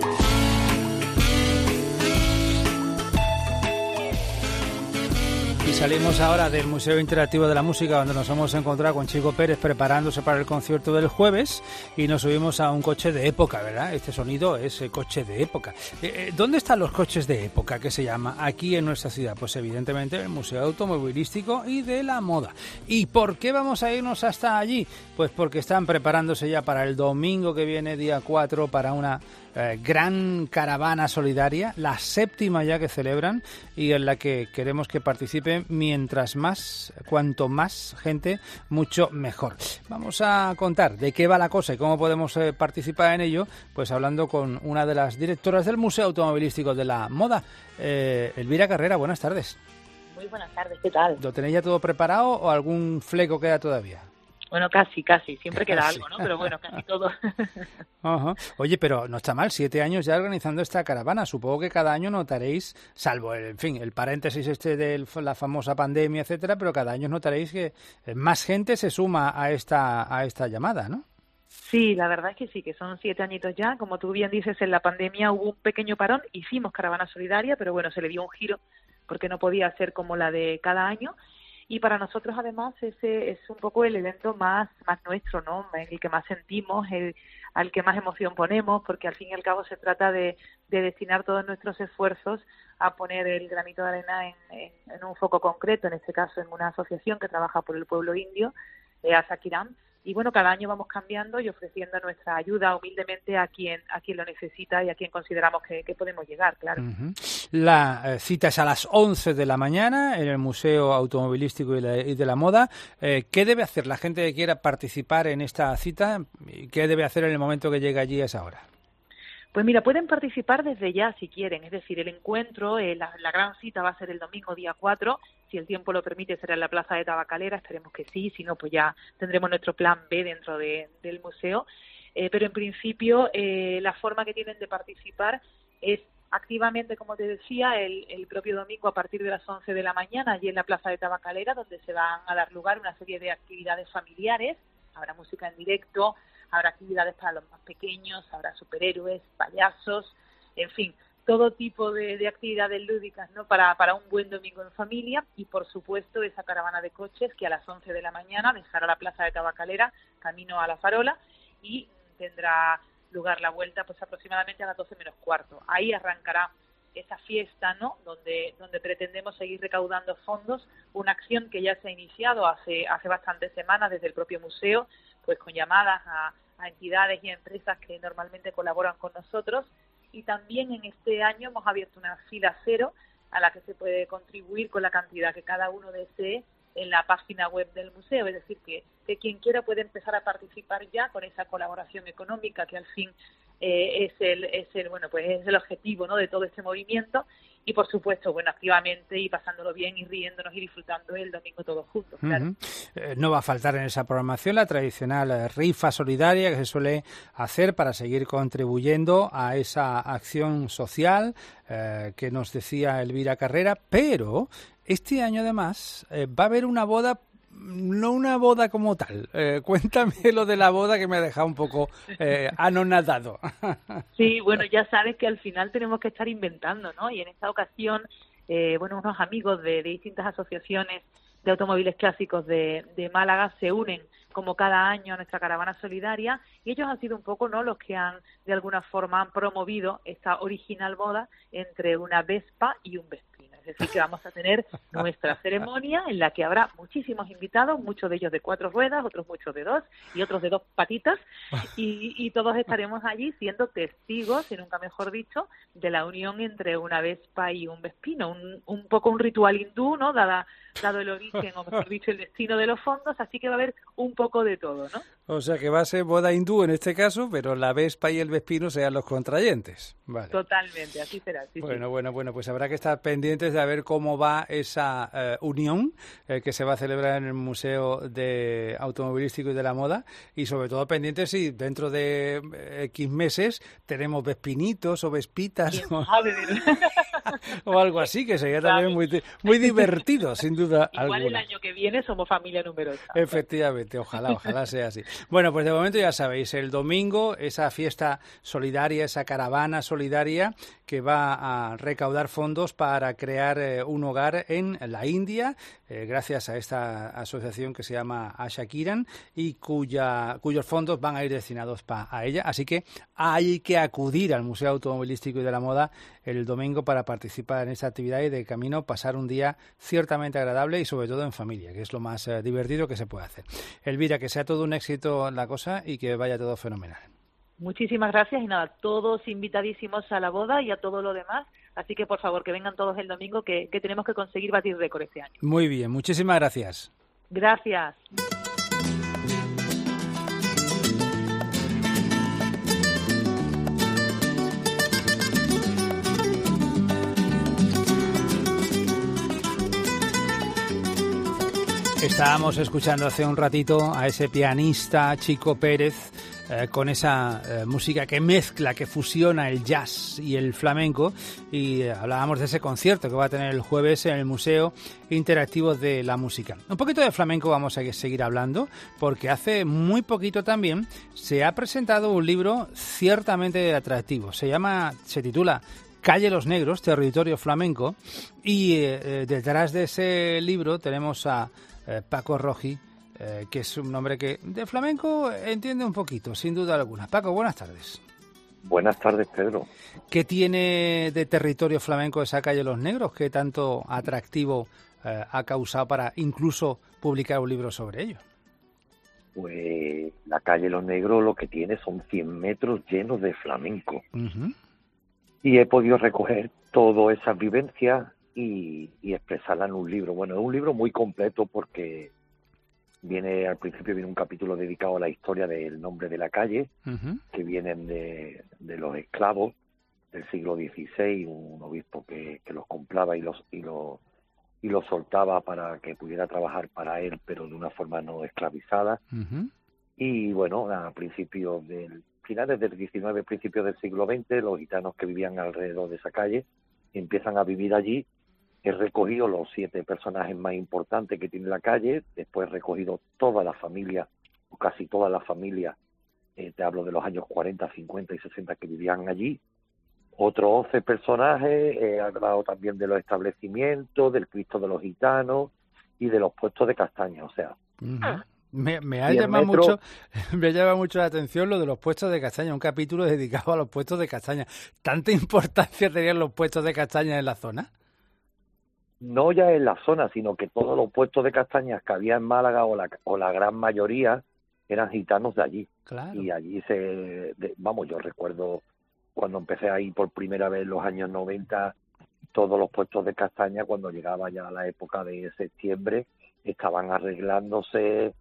Y salimos ahora del Museo Interactivo de la Música, donde nos hemos encontrado con Chico Pérez preparándose para el concierto del jueves, y nos subimos a un coche de época, ¿verdad? Este sonido es el coche de época. Eh, ¿Dónde están los coches de época, que se llama aquí en nuestra ciudad? Pues evidentemente en el Museo Automovilístico y de la Moda. ¿Y por qué vamos a irnos hasta allí? Pues porque están preparándose ya para el domingo que viene, día cuatro, para una Eh, gran caravana solidaria, la séptima ya que celebran, y en la que queremos que participen mientras más, cuanto más gente, mucho mejor. Vamos a contar de qué va la cosa y cómo podemos eh, participar en ello, pues hablando con una de las directoras del Museo Automovilístico de la Moda, eh, Elvira Carrera. Buenas tardes. Muy buenas tardes, ¿qué tal? ¿Lo tenéis ya todo preparado o algún fleco queda todavía? Bueno, casi, casi. Siempre queda algo, ¿no? Pero bueno, casi todo. Ajá. Oye, pero no está mal, siete años ya organizando esta caravana. Supongo que cada año notaréis, salvo, el, en fin, el paréntesis este de la famosa pandemia, etcétera, pero cada año notaréis que más gente se suma a esta, a esta llamada, ¿no? Sí, la verdad es que sí, que son siete añitos ya. Como tú bien dices, en la pandemia hubo un pequeño parón, hicimos caravana solidaria, pero bueno, se le dio un giro porque no podía ser como la de cada año. Y para nosotros, además, ese es un poco el evento más más nuestro, ¿no? El que más sentimos, el al que más emoción ponemos, porque al fin y al cabo se trata de, de destinar todos nuestros esfuerzos a poner el granito de arena en, en, en un foco concreto, en este caso en una asociación que trabaja por el pueblo indio, eh, Asakiram, y bueno, cada año vamos cambiando y ofreciendo nuestra ayuda humildemente a quien a quien lo necesita y a quien consideramos que, que podemos llegar, claro. Uh-huh. La eh, cita es a las once de la mañana en el Museo Automovilístico y, la, y de la Moda. Eh, ¿Qué debe hacer la gente que quiera participar en esta cita? ¿Qué debe hacer en el momento que llegue allí a esa hora? Pues mira, pueden participar desde ya si quieren, es decir, el encuentro, eh, la, la gran cita va a ser el domingo día cuatro, si el tiempo lo permite será en la Plaza de Tabacalera, esperemos que sí, si no pues ya tendremos nuestro plan B dentro de, del museo, eh, pero en principio eh, la forma que tienen de participar es activamente, como te decía, el, el propio domingo a partir de las once de la mañana, allí en la Plaza de Tabacalera, donde se van a dar lugar una serie de actividades familiares, habrá música en directo, habrá actividades para los más pequeños, habrá superhéroes, payasos, en fin, todo tipo de, de actividades lúdicas, ¿no? Para, para un buen domingo en familia y, por supuesto, esa caravana de coches que a las once de la mañana dejará la Plaza de Tabacalera camino a La Farola y tendrá lugar la vuelta pues aproximadamente a las doce menos cuarto. Ahí arrancará esa fiesta, ¿no? Donde, donde pretendemos seguir recaudando fondos, una acción que ya se ha iniciado hace, hace bastantes semanas desde el propio museo, pues con llamadas a, a entidades y a empresas que normalmente colaboran con nosotros, y también en este año hemos abierto una fila cero a la que se puede contribuir con la cantidad que cada uno desee en la página web del museo, es decir, que, que quien quiera puede empezar a participar ya con esa colaboración económica que al fin eh, es el es el bueno pues es el objetivo, ¿no?, de todo este movimiento. Y, por supuesto, bueno, activamente y pasándolo bien y riéndonos y disfrutando el domingo todos juntos, claro. Uh-huh. Eh, no va a faltar en esa programación la tradicional eh, rifa solidaria que se suele hacer para seguir contribuyendo a esa acción social eh, que nos decía Elvira Carrera, pero este año, además, eh, va a haber una boda, no una boda como tal. Eh, cuéntame lo de la boda que me ha dejado un poco eh, anonadado. Sí, bueno, ya sabes que al final tenemos que estar inventando, ¿no? Y en esta ocasión, eh, bueno, unos amigos de, de distintas asociaciones de automóviles clásicos de, de Málaga se unen como cada año a nuestra caravana solidaria y ellos han sido un poco, ¿no?, los que han, de alguna forma, han promovido esta original boda entre una Vespa y un Vespino. Es decir, que vamos a tener nuestra ceremonia en la que habrá muchísimos invitados, muchos de ellos de cuatro ruedas, otros muchos de dos y otros de dos patitas, y, y todos estaremos allí siendo testigos, y nunca mejor dicho, de la unión entre una Vespa y un Vespino, un, un poco un ritual hindú, ¿no?, Dada, dado el origen, o mejor dicho, el destino de los fondos, así que va a haber un poco de todo, ¿no? O sea que va a ser boda hindú en este caso, pero la Vespa y el Vespino sean los contrayentes. Vale. Totalmente, así será. Sí, bueno, sí. bueno, bueno, pues habrá que estar pendientes de a ver cómo va esa eh, unión eh, que se va a celebrar en el Museo de Automovilístico y de la Moda, y sobre todo pendientes si dentro de eh, X meses tenemos Vespinitos o Vespitas o, o algo así, que sería también muy, muy divertido, sin duda Igual alguna. el año que viene somos familia numerosa. Efectivamente, ojalá, ojalá sea así. Bueno, pues de momento ya sabéis, el domingo esa fiesta solidaria, esa caravana solidaria que va a recaudar fondos para crear eh, un hogar en la India, eh, gracias a esta asociación que se llama Asha Kiran y cuya, cuyos fondos van a ir destinados pa, a ella. Así que hay que acudir al Museo Automovilístico y de la Moda el domingo para participar en esta actividad y de camino pasar un día ciertamente agradable y sobre todo en familia, que es lo más eh, divertido que se puede hacer. Elvira, que sea todo un éxito la cosa y que vaya todo fenomenal. Muchísimas gracias y nada, todos invitadísimos a la boda y a todo lo demás, así que por favor que vengan todos el domingo que, que tenemos que conseguir batir récord este año. Muy bien, muchísimas gracias. Gracias. Estábamos escuchando hace un ratito a ese pianista Chico Pérez eh, con esa eh, música que mezcla, que fusiona el jazz y el flamenco, y eh, hablábamos de ese concierto que va a tener el jueves en el Museo Interactivo de la Música. Un poquito de flamenco vamos a seguir hablando, porque hace muy poquito también se ha presentado un libro ciertamente atractivo. Se llama, se titula Calle Los Negros, Territorio Flamenco, y eh, detrás de ese libro tenemos a eh, Paco Roji, eh, que es un hombre que de flamenco entiende un poquito, sin duda alguna. Paco, buenas tardes. Buenas tardes, Pedro. ¿Qué tiene de territorio flamenco esa Calle Los Negros? ¿Qué tanto atractivo eh, ha causado para incluso publicar un libro sobre ello? pues la calle Los Negros lo que tiene son cien metros llenos de flamenco. Uh-huh. Y he podido recoger todas esas vivencias y, y expresarlas en un libro. Bueno, es un libro muy completo porque viene al principio viene un capítulo dedicado a la historia del nombre de la calle, uh-huh. que vienen de, de los esclavos del siglo dieciséis, un obispo que, que los compraba y los y los y los soltaba para que pudiera trabajar para él, pero de una forma no esclavizada. Uh-huh. Y bueno, a principios del finales del diecinueve, principios del siglo veinte, los gitanos que vivían alrededor de esa calle empiezan a vivir allí. He recogido los siete personajes más importantes que tiene la calle, después he recogido toda la familia, o casi toda la familia, eh, te hablo de los años cuarenta, cincuenta y sesenta que vivían allí. Otros once personajes, he hablado también de los establecimientos, del Cristo de los Gitanos y de los puestos de castaña, o sea... Uh-huh. Me, me ha llamado metro... mucho, me llama mucho la atención lo de los puestos de castaña, un capítulo dedicado a los puestos de castaña. ¿Tanta importancia tenían los puestos de castaña en la zona? No ya en la zona, sino que todos los puestos de castañas que había en Málaga, o la, o la gran mayoría, eran gitanos de allí. Claro. Y allí se... De, vamos, yo recuerdo cuando empecé ahí por primera vez en los años noventa, todos los puestos de castaña, cuando llegaba ya la época de septiembre, estaban arreglándose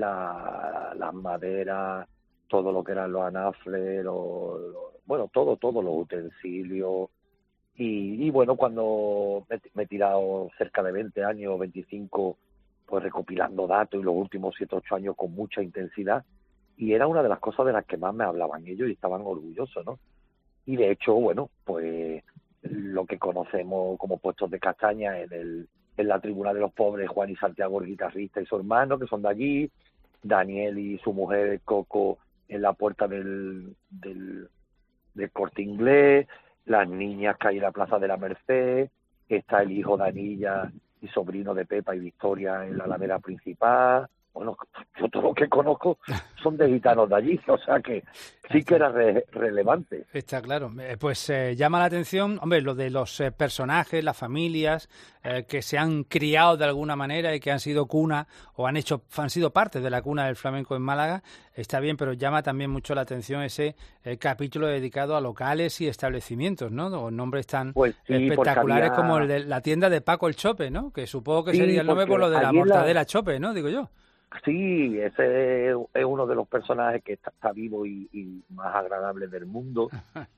la, las maderas, todo lo que eran los anafres, los, los, bueno, todo, todos los utensilios. Y, y bueno, cuando me, me he tirado cerca de veinte años, veinticinco, pues recopilando datos, y los últimos siete, ocho años con mucha intensidad, y era una de las cosas de las que más me hablaban ellos y estaban orgullosos, ¿no? Y de hecho, bueno, pues lo que conocemos como puestos de castaña en el en la Tribuna de los Pobres, Juan y Santiago, el guitarrista, y su hermano, que son de allí, Daniel y su mujer Coco en la puerta del, del, del Corte Inglés, las niñas que hay en la Plaza de la Merced, está el hijo de Anilla y sobrino de Pepa y Victoria en la Alameda Principal. Bueno, yo todo lo que conozco son de gitanos de allí, o sea que sí que era re relevante. Está claro. Pues eh, llama la atención, hombre, lo de los eh, personajes, las familias eh, que se han criado de alguna manera y que han sido cuna o han hecho han sido parte de la cuna del flamenco en Málaga, está bien, pero llama también mucho la atención ese eh, capítulo dedicado a locales y establecimientos, ¿no? Con nombres tan pues sí, espectaculares había... como el de la tienda de Paco el Chope, ¿no? Que supongo que sí, sería el nombre por lo de la mortadela la... Chope, ¿no? Digo yo. Sí, ese es uno de los personajes que está, está vivo y, y más agradable del mundo.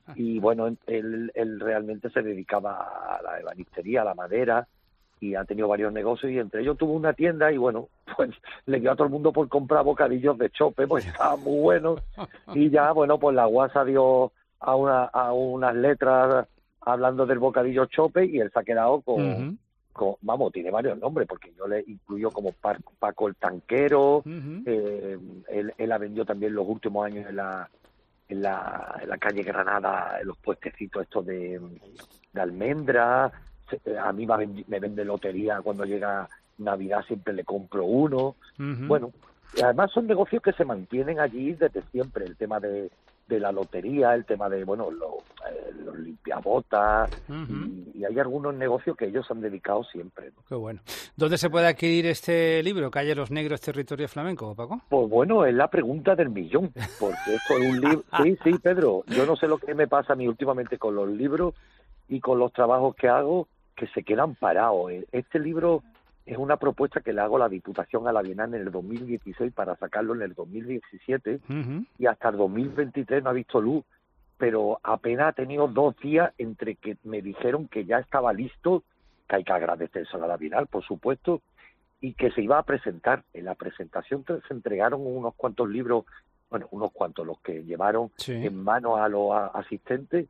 Y bueno, él, él realmente se dedicaba a la ebanistería, a la madera, y ha tenido varios negocios, y entre ellos tuvo una tienda y bueno, pues le dio a todo el mundo por comprar bocadillos de chope, pues estaba muy bueno. Y ya, bueno, pues la guasa dio a, una, a unas letras hablando del bocadillo chope y él se ha quedado con... Uh-huh. Vamos, tiene varios nombres, porque yo le incluyo como Paco el Tanquero. Uh-huh. eh, él, él ha vendido también los últimos años en la en la, en la calle Granada, en los puestecitos estos de, de almendra. A mí me, me vende lotería cuando llega Navidad, siempre le compro uno. Uh-huh. Bueno, y además son negocios que se mantienen allí desde siempre, el tema de de la lotería, el tema de, bueno, los, eh, los limpiabotas, uh-huh. y, y hay algunos negocios que ellos han dedicado siempre, ¿no? Qué bueno. ¿Dónde se puede adquirir este libro, Calle Los Negros, Territorio Flamenco, Paco? Pues bueno, es la pregunta del millón, porque esto es un libro... Sí, sí, Pedro, yo no sé lo que me pasa a mí últimamente con los libros y con los trabajos que hago, que se quedan parados. Este libro es una propuesta que le hago a la Diputación a la Bienal en el dos mil dieciséis para sacarlo en el dos mil diecisiete, uh-huh. y hasta el dos mil veintitrés no ha visto luz, pero apenas ha tenido dos días entre que me dijeron que ya estaba listo, que hay que agradecérselo a la Bienal, por supuesto, y que se iba a presentar. En la presentación se entregaron unos cuantos libros, bueno, unos cuantos, los que llevaron sí. en manos a los asistentes,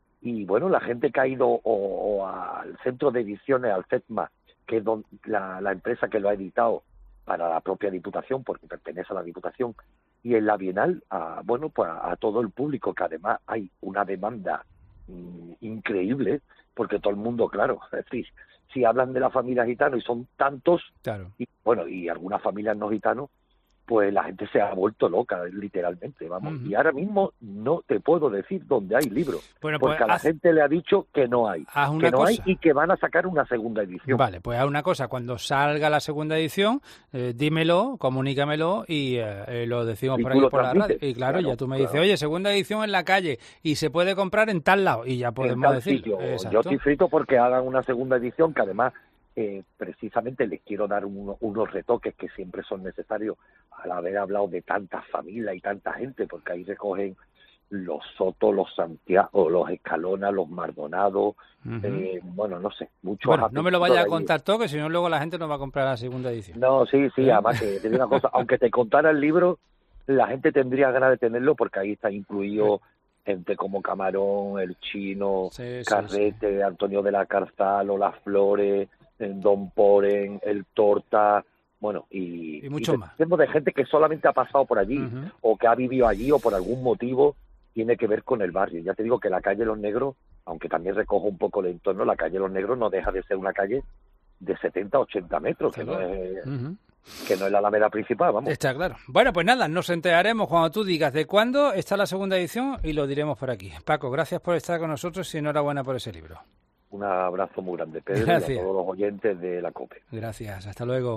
y bueno, la gente que ha ido o, o al centro de ediciones, al CETMA, que es don, la, la empresa que lo ha editado para la propia Diputación, porque pertenece a la Diputación, y en la Bienal, a, bueno, pues a, a todo el público, que además hay una demanda mmm, increíble, porque todo el mundo, claro, es decir, si hablan de la familia gitana y son tantos, claro. y bueno, y algunas familias no gitanos, pues la gente se ha vuelto loca, literalmente, vamos. Uh-huh. Y ahora mismo no te puedo decir dónde hay libros, bueno, pues, porque a la haz... gente le ha dicho que no hay, que no cosa. hay y que van a sacar una segunda edición. Vale, pues haz una cosa, cuando salga la segunda edición, eh, dímelo, comunícamelo y eh, lo decimos y por aquí por la radio. Y claro, claro ya tú me claro. dices, oye, segunda edición en la calle y se puede comprar en tal lado y ya podemos decirlo. Yo estoy frito porque hagan una segunda edición que además... Eh, precisamente les quiero dar un, unos retoques que siempre son necesarios al haber hablado de tantas familias y tanta gente, porque ahí recogen los Soto, los Santiago, los Escalona, los Maldonado, uh-huh. eh, bueno, no sé, muchos... Bueno, no me lo vaya a contar todo, que si no luego la gente no va a comprar la segunda edición. No, sí, sí, ¿Eh? además que te digo una cosa, aunque te contara el libro, la gente tendría ganas de tenerlo porque ahí está incluido... Sí. Gente como Camarón, El Chino, sí, Carrete, sí, sí. Antonio de la Carzal, o Las Flores, Don Poren, El Torta, bueno, y, y mucho y más. Tenemos de gente que solamente ha pasado por allí, uh-huh. o que ha vivido allí, o por algún motivo tiene que ver con el barrio. Ya te digo que la calle Los Negros, aunque también recojo un poco el entorno, la calle Los Negros no deja de ser una calle de setenta, ochenta metros, que no es... Uh-huh. que no es la Alameda principal, vamos. Está claro. Bueno, pues nada, nos enteraremos cuando tú digas de cuándo está la segunda edición y lo diremos por aquí. Paco, gracias por estar con nosotros y enhorabuena por ese libro. Un abrazo muy grande, Pedro, gracias. Y a todos los oyentes de la COPE. Gracias, hasta luego.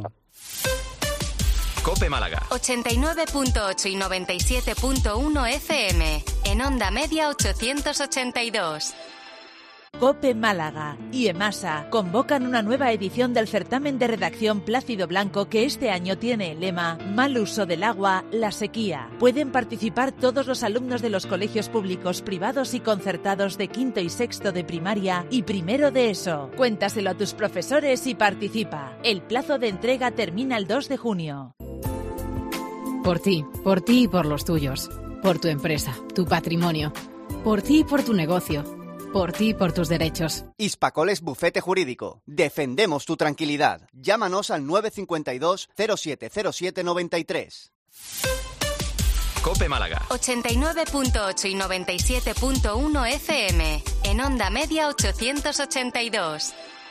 COPE Málaga. ochenta y nueve punto ocho y noventa y siete punto uno F M. En onda media ochocientos ochenta y dos. COPE Málaga y EMASA convocan una nueva edición del certamen de redacción Plácido Blanco que este año tiene el lema Mal uso del agua, la sequía. Pueden participar todos los alumnos de los colegios públicos, privados y concertados de quinto y sexto de primaria y primero de ESO. Cuéntaselo a tus profesores y participa. El plazo de entrega termina el dos de junio. Por ti, por ti y por los tuyos. Por tu empresa, tu patrimonio. Por ti y por tu negocio. Por ti y por tus derechos. Hispacoles Bufete Jurídico. Defendemos tu tranquilidad. Llámanos al nueve cinco dos, cero siete cero siete, nueve tres. COPE Málaga. ochenta y nueve punto ocho y noventa y siete punto uno F M. En onda media ochocientos ochenta y dos.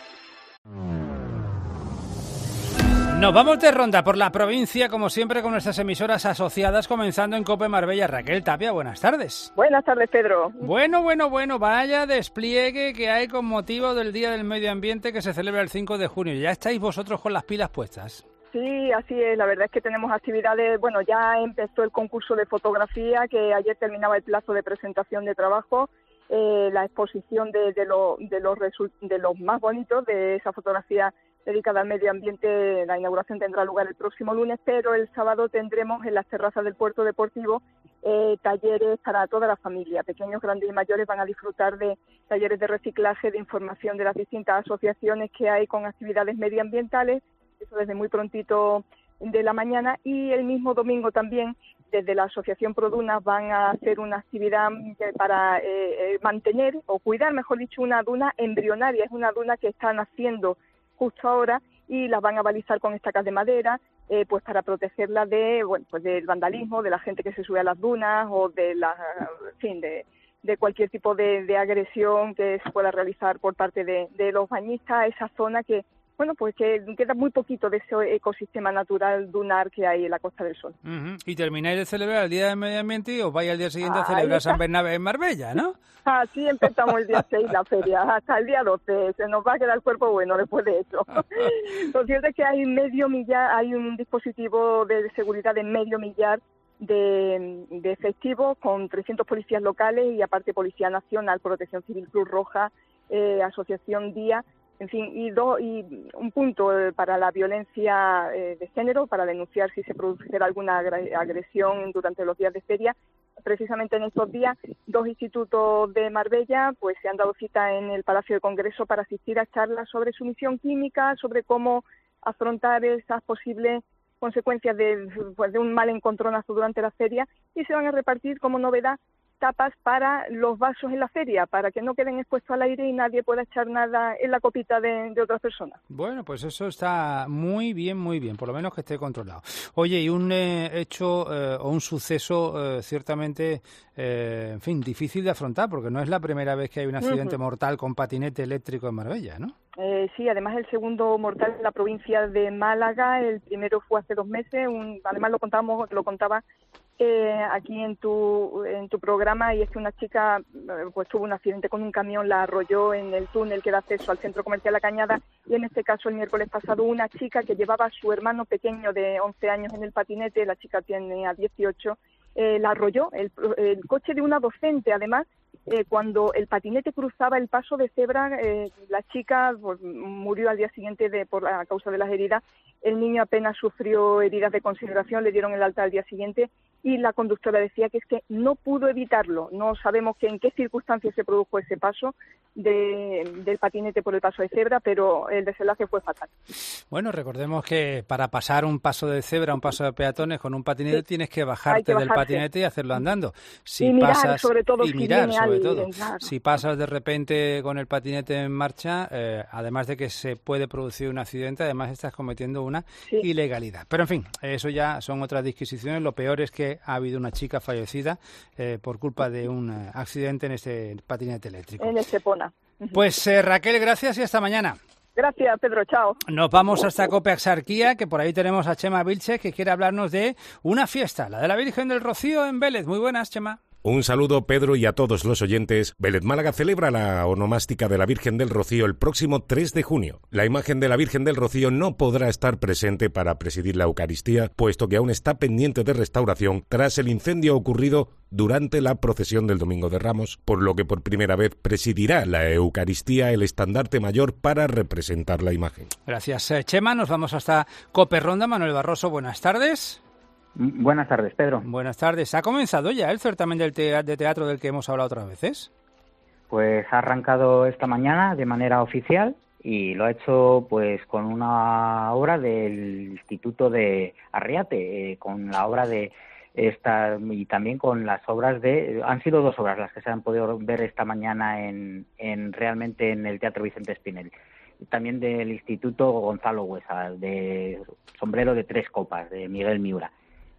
Nos vamos de ronda por la provincia, como siempre, con nuestras emisoras asociadas, comenzando en COPE Marbella. Raquel Tapia, buenas tardes. Buenas tardes, Pedro. Bueno, bueno, bueno, vaya despliegue que hay con motivo del Día del Medio Ambiente que se celebra el cinco de junio. ¿Ya estáis vosotros con las pilas puestas? Sí, así es. La verdad es que tenemos actividades. Bueno, ya empezó el concurso de fotografía, que ayer terminaba el plazo de presentación de trabajo. Eh, la exposición de, de, lo, de, los result- de los más bonitos de esa fotografía dedicada al medio ambiente. La inauguración tendrá lugar el próximo lunes, pero el sábado tendremos en las terrazas del puerto deportivo eh, talleres para toda la familia. Pequeños, grandes y mayores van a disfrutar de talleres de reciclaje, de información de las distintas asociaciones que hay con actividades medioambientales, eso desde muy prontito de la mañana, y el mismo domingo también desde la Asociación Produnas van a hacer una actividad para eh, mantener o cuidar, mejor dicho, una duna embrionaria. Es una duna que están haciendo justo ahora y las van a balizar con estacas de madera, eh, pues para protegerlas de, bueno, pues del vandalismo, de la gente que se sube a las dunas o de la, en fin, de, de cualquier tipo de, de agresión que se pueda realizar por parte de, de los bañistas a esa zona que, bueno, pues que queda muy poquito de ese ecosistema natural dunar que hay en la Costa del Sol. Uh-huh. Y termináis de celebrar el Día del Medio Ambiente y os vais al día siguiente ah, a celebrar San Bernabé en Marbella, ¿no? Así empezamos el día seis la feria, hasta el día doce. Se nos va a quedar el cuerpo bueno después de eso. Lo cierto es que hay medio millar, hay un dispositivo de seguridad de medio millar de, de efectivos con trescientos policías locales y aparte Policía Nacional, Protección Civil, Cruz Roja, eh, Asociación Día. En fin, y, do, y un punto para la violencia eh, de género, para denunciar si se produciera alguna agresión durante los días de feria. Precisamente en estos días, dos institutos de Marbella pues se han dado cita en el Palacio de Congreso para asistir a charlas sobre sumisión química, sobre cómo afrontar esas posibles consecuencias de, pues, de un mal encontronazo durante la feria, y se van a repartir como novedad tapas para los vasos en la feria, para que no queden expuestos al aire y nadie pueda echar nada en la copita de, de otras personas. Bueno, pues eso está muy bien, muy bien, por lo menos que esté controlado. Oye, y un eh, hecho eh, o un suceso eh, ciertamente, eh, en fin, difícil de afrontar, porque no es la primera vez que hay un accidente uh-huh. mortal con patinete eléctrico en Marbella, ¿no? Eh, sí, además el segundo mortal en la provincia de Málaga, el primero fue hace dos meses, un, además lo contábamos, lo contaba eh, aquí en tu en tu programa, y es que una chica pues tuvo un accidente con un camión, la arrolló en el túnel que da acceso al centro comercial La Cañada, y en este caso el miércoles pasado una chica que llevaba a su hermano pequeño de once años en el patinete, la chica tiene a dieciocho, eh, la arrolló, el, el coche de una docente además. Eh, cuando el patinete cruzaba el paso de cebra, eh, la chica pues, murió al día siguiente de, por la causa de las heridas. El niño apenas sufrió heridas de consideración, le dieron el alta al día siguiente, y la conductora decía que es que no pudo evitarlo. No sabemos que en qué circunstancias se produjo ese paso de, del patinete por el paso de cebra, pero el desenlace fue fatal. Bueno, recordemos que para pasar un paso de cebra, un paso de peatones con un patinete, sí, tienes que bajarte que del patinete y hacerlo andando. Si y mirar, pasas, sobre todo, y si mirar, viene sobre alguien, todo. claro. Si pasas de repente con el patinete en marcha, eh, además de que se puede producir un accidente, además estás cometiendo una sí. ilegalidad. Pero en fin, eso ya son otras disquisiciones. Lo peor es que ha habido una chica fallecida eh, por culpa de un eh, accidente en este patinete eléctrico. En Estepona. Pues eh, Raquel, gracias y hasta mañana. Gracias, Pedro, chao. Nos vamos hasta Cope Axarquía, que por ahí tenemos a Chema Vilche, que quiere hablarnos de una fiesta, la de la Virgen del Rocío en Vélez. Muy buenas, Chema. Un saludo, Pedro, y a todos los oyentes. Vélez Málaga celebra la onomástica de la Virgen del Rocío el próximo tres de junio. La imagen de la Virgen del Rocío no podrá estar presente para presidir la Eucaristía, puesto que aún está pendiente de restauración tras el incendio ocurrido durante la procesión del Domingo de Ramos, por lo que por primera vez presidirá la Eucaristía el estandarte mayor para representar la imagen. Gracias, Chema. Nos vamos hasta Cope Ronda. Manuel Barroso, buenas tardes. Buenas tardes, Pedro. Buenas tardes. ¿Ha comenzado ya el certamen del te- de teatro del que hemos hablado otras veces? Pues ha arrancado esta mañana de manera oficial y lo ha hecho pues con una obra del Instituto de Arriate, eh, con la obra de esta y también con las obras de... Han sido dos obras las que se han podido ver esta mañana en, en realmente en el Teatro Vicente Espinel. También del Instituto Gonzalo Huesa, de Sombrero de Tres Copas, de Miguel Miura.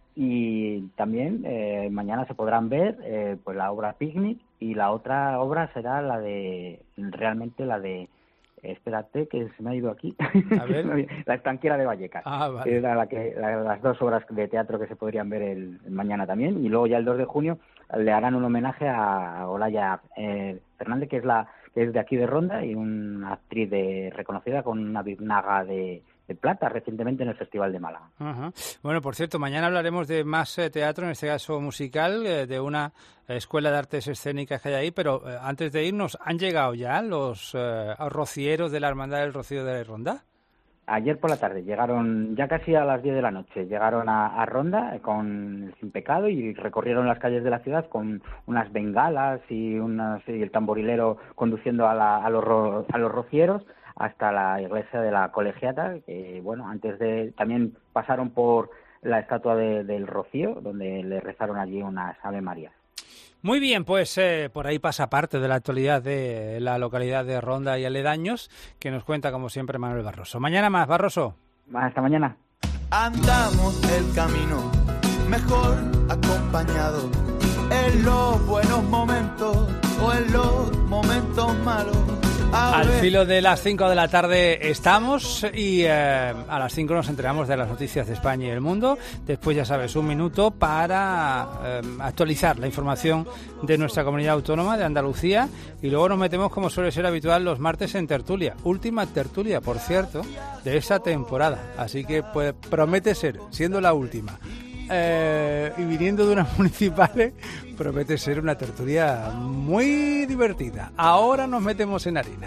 Y también eh, mañana se podrán ver eh, pues la obra Picnic, y la otra obra será la de, realmente la de, espérate que se me ha ido aquí, a ver. La Estanquera de Vallecas. Ah, vale. Era la que, la, las dos obras de teatro que se podrían ver el, el mañana también, y luego ya el dos de junio le harán un homenaje a Olaya eh, Fernández, que es la que es de aquí de Ronda y una actriz de, reconocida con una biznaga de de plata recientemente en el Festival de Málaga. Ajá. Bueno, por cierto, mañana hablaremos de más eh, teatro, en este caso musical, eh, de una eh, escuela de artes escénicas que hay ahí, pero eh, antes de irnos, ¿han llegado ya los eh, rocieros de la Hermandad del Rocío de Ronda? Ayer por la tarde, llegaron ya casi a las diez de la noche, llegaron a, a Ronda con el Sin Pecado y recorrieron las calles de la ciudad con unas bengalas y, unas, y el tamborilero conduciendo a, la, a, los, ro, a los rocieros hasta la iglesia de la Colegiata, que bueno, antes de también pasaron por la estatua de, del Rocío, donde le rezaron allí unas Ave Marías. Muy bien, pues eh, por ahí pasa parte de la actualidad de la localidad de Ronda y aledaños, que nos cuenta como siempre Manuel Barroso. Mañana más, Barroso. Hasta mañana. Andamos el camino mejor acompañado en los buenos momentos o en los momentos malos. Al filo de las cinco de la tarde estamos y eh, a las cinco nos enteramos de las noticias de España y el mundo. Después, ya sabes, un minuto para eh, actualizar la información de nuestra comunidad autónoma de Andalucía, y luego nos metemos, como suele ser habitual, los martes en tertulia. Última tertulia, por cierto, de esta temporada. Así que pues, promete ser, siendo la última. Eh, y viniendo de unas municipales, promete ser una tertulia muy divertida. Ahora nos metemos en harina.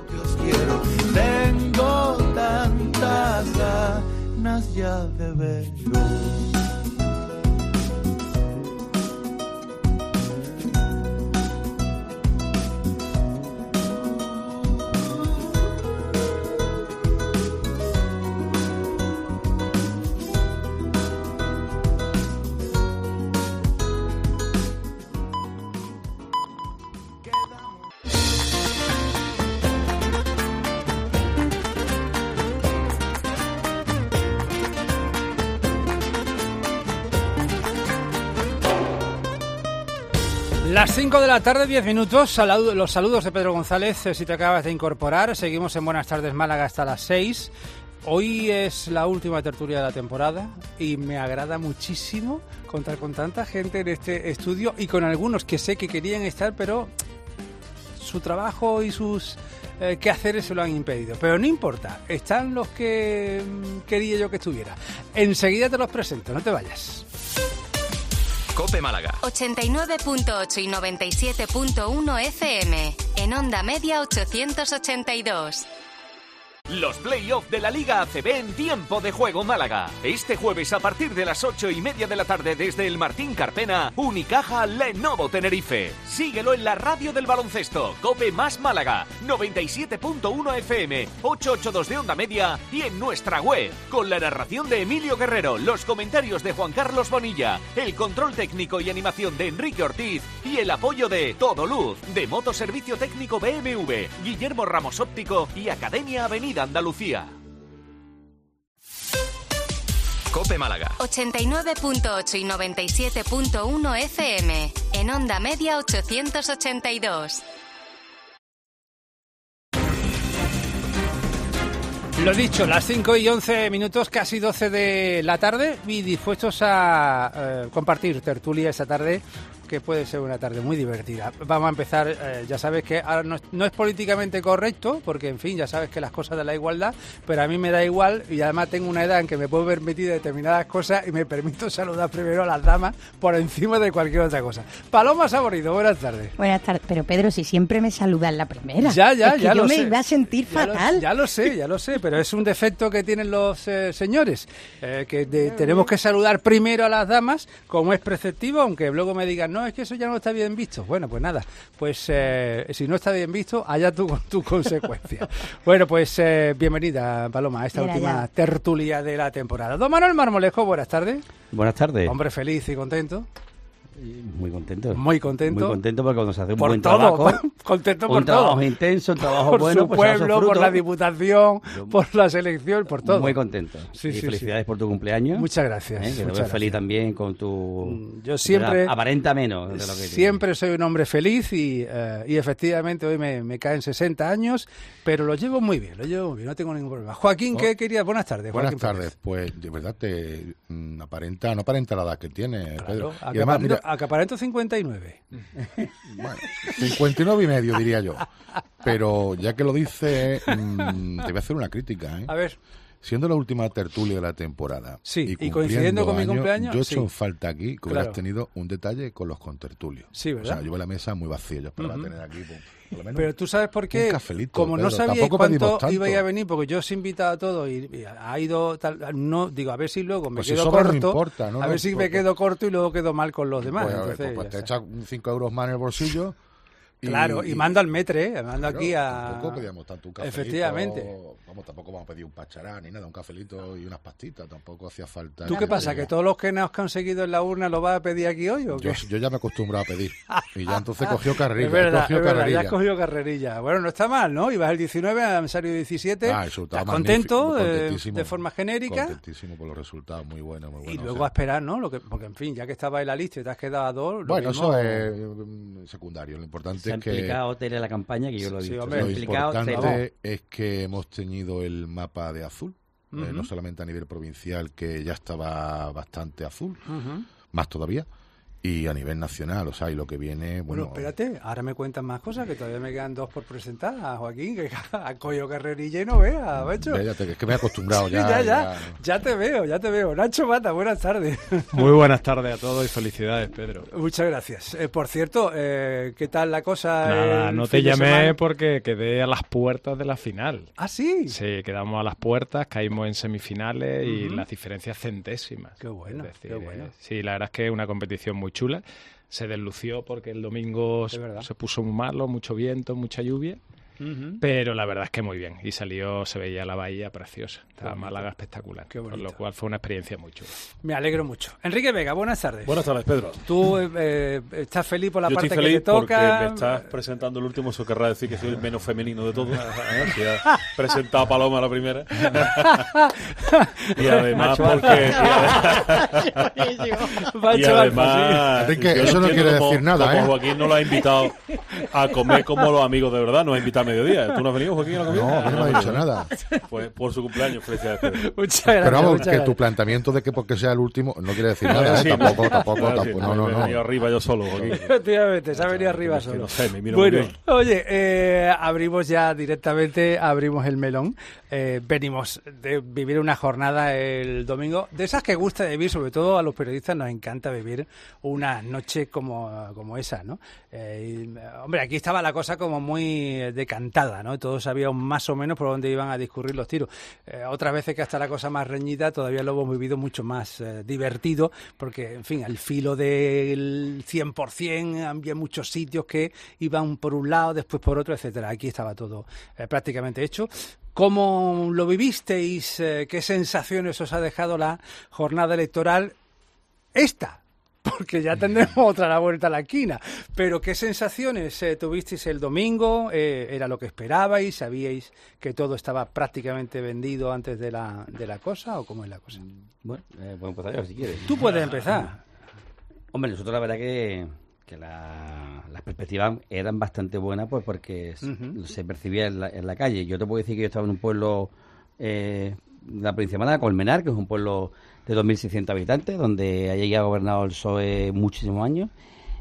Tengo tantas ganas ya de verlo. Las cinco de la tarde, diez minutos, Salud, los saludos de Pedro González, eh, si te acabas de incorporar. Seguimos en Buenas Tardes Málaga hasta las seis. Hoy es la última tertulia de la temporada y me agrada muchísimo contar con tanta gente en este estudio y con algunos que sé que querían estar, pero su trabajo y sus eh, quehaceres se lo han impedido. Pero no importa, están los que mm, quería yo que estuviera. Enseguida te los presento, no te vayas. COPE Málaga. ochenta y nueve punto ocho y noventa y siete punto uno F M. En onda media ochocientos ochenta y dos. Los play-off de la Liga A C B en Tiempo de Juego Málaga. Este jueves a partir de las ocho y media de la tarde desde el Martín Carpena, Unicaja Lenovo Tenerife. Síguelo en la radio del baloncesto, COPE más Málaga, noventa y siete punto uno F M, ochocientos ochenta y dos de onda media y en nuestra web. Con la narración de Emilio Guerrero, los comentarios de Juan Carlos Bonilla, el control técnico y animación de Enrique Ortiz y el apoyo de Todo Luz, de Motoservicio Técnico B M W, Guillermo Ramos Óptico y Academia Avenida Andalucía. COPE Málaga. ochenta y nueve punto ocho y noventa y siete punto uno F M. En onda media ochocientos ochenta y dos. Lo dicho, las cinco y once minutos, casi doce de la tarde, y dispuestos a eh, compartir tertulia esta tarde, que puede ser una tarde muy divertida. Vamos a empezar, eh, ya sabes que ahora no es, no es políticamente correcto, porque en fin, ya sabes que las cosas de la igualdad, pero a mí me da igual y además tengo una edad en que me puedo permitir determinadas cosas y me permito saludar primero a las damas por encima de cualquier otra cosa. Paloma Saborido, buenas tardes. Buenas tardes, pero Pedro, si siempre me saludas la primera. Ya, ya, es que ya yo lo me sé. iba a sentir Ya fatal. Lo, ya lo sé, ya lo sé, pero es un defecto que tienen los eh, señores, eh, que de, tenemos que saludar primero a las damas, como es preceptivo, aunque luego me digan, no, es que eso ya no está bien visto. Bueno, pues nada, pues eh, si no está bien visto, allá tú con tu consecuencia. Bueno, pues eh, bienvenida, Paloma, a esta Mira, última ya. tertulia de la temporada. Don Manuel Marmolejo, buenas tardes. Buenas tardes. Hombre feliz y contento. Muy contento. Muy contento. Muy contento porque cuando se hace un Por buen todo, trabajo, contento un por trabajo todo. intenso, un trabajo por bueno, su pues se hace pueblo, por fruto. la diputación, por la selección, por todo. Muy contento. Sí, y sí, felicidades sí. por tu cumpleaños. Muchas gracias. ¿eh? Que te muchas ves feliz gracias. también con tu... Yo siempre... Aparenta menos de lo que Siempre soy un hombre feliz y, eh, y efectivamente hoy me, me caen sesenta años, pero lo llevo muy bien, lo llevo muy bien, no tengo ningún problema. Joaquín, ¿qué querías? Buenas tardes. Buenas Joaquín tardes. Pérez. Pues de verdad te mm, aparenta, no aparenta la edad que tiene, Pedro. Claro, Y además, mira, acaparento cincuenta y nueve. bueno, cincuenta y nueve y medio diría yo. Pero ya que lo dice, mmm, te voy a hacer una crítica, ¿eh? A ver. Siendo la última tertulia de la temporada Sí, y, y coincidiendo con mi años, cumpleaños, yo he hecho sí. en falta aquí que Claro. hubieras tenido un detalle con los contertulios. Sí, ¿verdad? O sea, yo veo la mesa muy vacía, yo esperaba Ujú. tener aquí por, por lo menos Pero tú sabes por qué, un cafelito, como no Pedro. sabíais Tampoco pedimos cuánto tanto. ibais a venir, porque yo os he invitado a todos y, y ha ido tal, no digo a ver si luego me Pues si quedo sobra no corto, importa, ¿no? a ver si me Pues- quedo corto y luego quedo mal con los demás. Pues, a ver, Entonces, pues, pues ya te está. echas cinco euros más en el bolsillo. Y, Claro, y, mando al metre, ¿eh? mando Claro, aquí a... Tampoco pedíamos tanto un cafelito. Efectivamente. Vamos, tampoco vamos a pedir un pacharán ni nada, un cafelito y unas pastitas. Tampoco hacía falta. ¿Tú qué pasa? ¿Que todos los que no has conseguido en la urna lo vas a pedir aquí hoy o Yo, qué? yo ya me he acostumbrado a pedir. Y ya entonces cogió carrerilla. Es verdad, cogió es verdad, ya carrerilla. has cogido carrerilla. Bueno, no está mal, ¿no? Ibas el diecinueve, al aniversario diecisiete. Ah, el resultado ¿Estás contento? magnífico, eh, contentísimo, de forma genérica. Contentísimo por los resultados, muy buenos, muy buenos. Y o luego sea, a esperar, ¿no? Lo que, porque, en fin, ya que estabas en la lista y te has quedado a dos... lo bueno, mismo- eso es mm, secundario. Lo importante Se ha es que... implicado Tere la campaña, que yo lo he Sí, visto. hombre. Se ha Lo implicado importante Tere. es que hemos tenido el mapa de azul, eh, Ujú. no solamente a nivel provincial, que ya estaba bastante azul, Ujú. más todavía, y a nivel nacional, o sea, y lo que viene, Bueno, bueno, espérate, ahora me cuentan más cosas, que todavía me quedan dos por presentar. A Joaquín, que a Coyo Carrerilla y no vea, macho. ve, ya te- es que me he acostumbrado Sí, ya. ya, ya, ya. ya te veo, ya te veo. Nacho Mata, buenas tardes. Muy buenas tardes a todos y felicidades, Pedro. Muchas gracias. Eh, por cierto, eh, ¿qué tal la cosa? Nada, el no te fin de llamé semana? porque quedé a las puertas de la final. ¿Ah, sí? Sí, quedamos a las puertas, caímos en semifinales y Ujú. las diferencias centésimas. Qué bueno, Es decir, qué bueno. eh, sí, la verdad es que es una competición muy chula. Se deslució porque el domingo Es verdad. se puso muy malo, mucho viento, mucha lluvia. Uh-huh. Pero la verdad es que muy bien. Y salió, se veía la bahía preciosa. Estaba Málaga espectacular. Con lo cual fue una experiencia muy chula. Me alegro mucho. Enrique Vega, buenas tardes. Buenas tardes, Pedro. ¿Tú eh, estás feliz por la Yo parte estoy feliz que te toca? Porque me estás presentando el último, eso querrá decir que soy el menos femenino de todos. Si ha presentado a Paloma a la primera. Y además porque... Y además... Enrique, eso no quiere decir nada, ¿eh? Joaquín no lo ha invitado a comer como los amigos de verdad, nos ha invitado a mediodía. ¿Tú no has venido, Joaquín, a la comida? No, a mí no me ha dicho nada. Pues por su cumpleaños, felicidades, Pedro. Muchas gracias. Pero vamos, muchas que gracias. tu planteamiento de que porque sea el último no quiere decir nada, ¿eh? Sí, Tampoco, no. tampoco, Claro, tampoco. sí, No, no, me he no. venido arriba yo solo, Joaquín. Efectivamente, se ha venido arriba Es que solo. no sé, me miro muy Bueno, bien. oye, eh, abrimos ya directamente, abrimos el melón. Eh, venimos de vivir una jornada el domingo, de esas que gusta de vivir, sobre todo a los periodistas nos encanta vivir una noche como, como esa, ¿no? Eh, y, hombre, aquí estaba la cosa como muy decantada, ¿no? Todos sabían más o menos por dónde iban a discurrir los tiros. Eh, otras veces que hasta la cosa más reñida todavía lo hemos vivido mucho más eh, divertido, porque, en fin, al filo del cien por ciento había muchos sitios que iban por un lado, después por otro, etcétera. Aquí estaba todo eh, prácticamente hecho. ¿Cómo lo vivisteis? Eh, ¿Qué sensaciones os ha dejado la jornada electoral esta? Porque ya tendremos otra a la vuelta a la esquina. Pero ¿qué sensaciones eh, tuvisteis el domingo? Eh, ¿Era lo que esperabais? ¿Sabíais que todo estaba prácticamente vendido antes de la, de la cosa? ¿O cómo es la cosa? Bueno, eh, puedo empezar yo si quieres. Tú puedes empezar. Hombre, nosotros la verdad que, que la, las perspectivas eran bastante buenas, pues porque uh-huh. se percibía en la, en la calle. Yo te puedo decir que yo estaba en un pueblo eh, de la provincia de Málaga, Colmenar, que es un pueblo de dos mil seiscientos habitantes, donde allí ha gobernado el P S O E muchísimos años.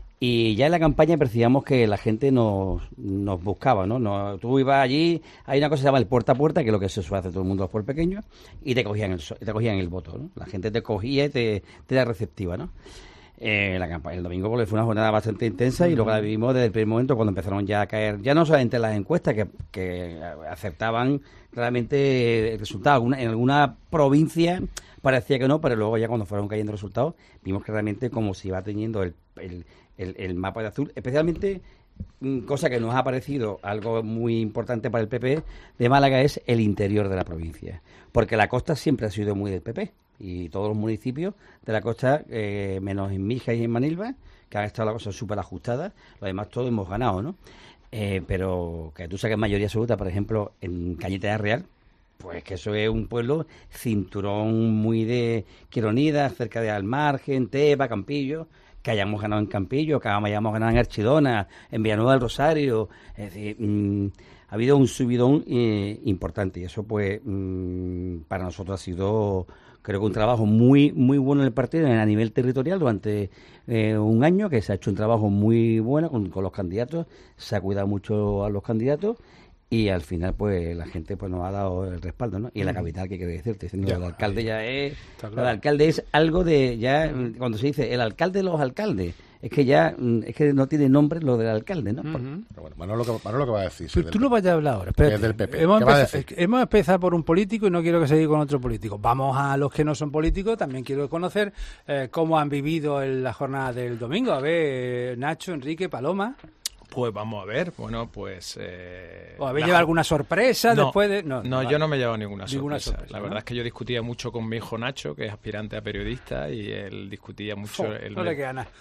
Y ya en la campaña percibíamos que la gente nos, nos buscaba, ¿no? No, tú ibas allí, hay una cosa que se llama el puerta a puerta, que es lo que se suele hacer todo el mundo los pueblos pequeños, y te cogían el, te cogían el voto, ¿no? La gente te cogía y te, te era receptiva, ¿no? Eh, la campaña el domingo porque fue una jornada bastante intensa y luego la vivimos desde el primer momento cuando empezaron ya a caer, ya no solamente las encuestas que, que aceptaban claramente el resultado, alguna, en alguna provincia parecía que no, pero luego ya cuando fueron cayendo resultados vimos que realmente como se iba teniendo el, el, el, el mapa de azul, especialmente cosa que nos ha parecido algo muy importante para el P P de Málaga es el interior de la provincia, porque la costa siempre ha sido muy del P P y todos los municipios de la costa, eh, menos en Mijas y en Manilva, que han estado la cosa súper ajustada, lo demás todos hemos ganado, ¿no? Eh, pero que tú saques mayoría absoluta, por ejemplo, en Cañete de Real, pues que eso es un pueblo cinturón muy de Quironida, cerca de Almargen, Teba, Campillo, que hayamos ganado en Campillo, que hayamos ganado en Archidona, en Villanueva del Rosario, es decir, mmm, ha habido un subidón eh, importante y eso pues mmm, para nosotros ha sido, creo que un trabajo muy muy bueno en el partido a nivel territorial durante eh, un año, que se ha hecho un trabajo muy bueno con, con los candidatos, se ha cuidado mucho a los candidatos y al final pues la gente pues nos ha dado el respaldo, ¿no? Y en la capital, ¿qué quiero decirte? Diciendo, el alcalde ya es claro. El alcalde es algo de ya cuando se dice el alcalde de los alcaldes, es que ya es que no tiene nombre lo del alcalde, ¿no? Uh-huh. Pero bueno, Manolo, que, Manolo que va a decir. Pero tú no vayas a hablar ahora, espérate. Es del P P. Hemos, ¿Qué va a empezado, decir? hemos empezado por un político y no quiero que se diga con otro político. Vamos a los que no son políticos, también quiero conocer eh, cómo han vivido en la jornada del domingo. A ver, Nacho, Enrique, Paloma. Pues vamos a ver, bueno, pues... Eh, ¿O habéis llevado alguna sorpresa no, después de...? No, no, yo no me he llevado ninguna, ninguna sorpresa. sorpresa. La ¿no? verdad es que yo discutía mucho con mi hijo Nacho, que es aspirante a periodista, y él discutía mucho... Oh, él no me, le queda nada.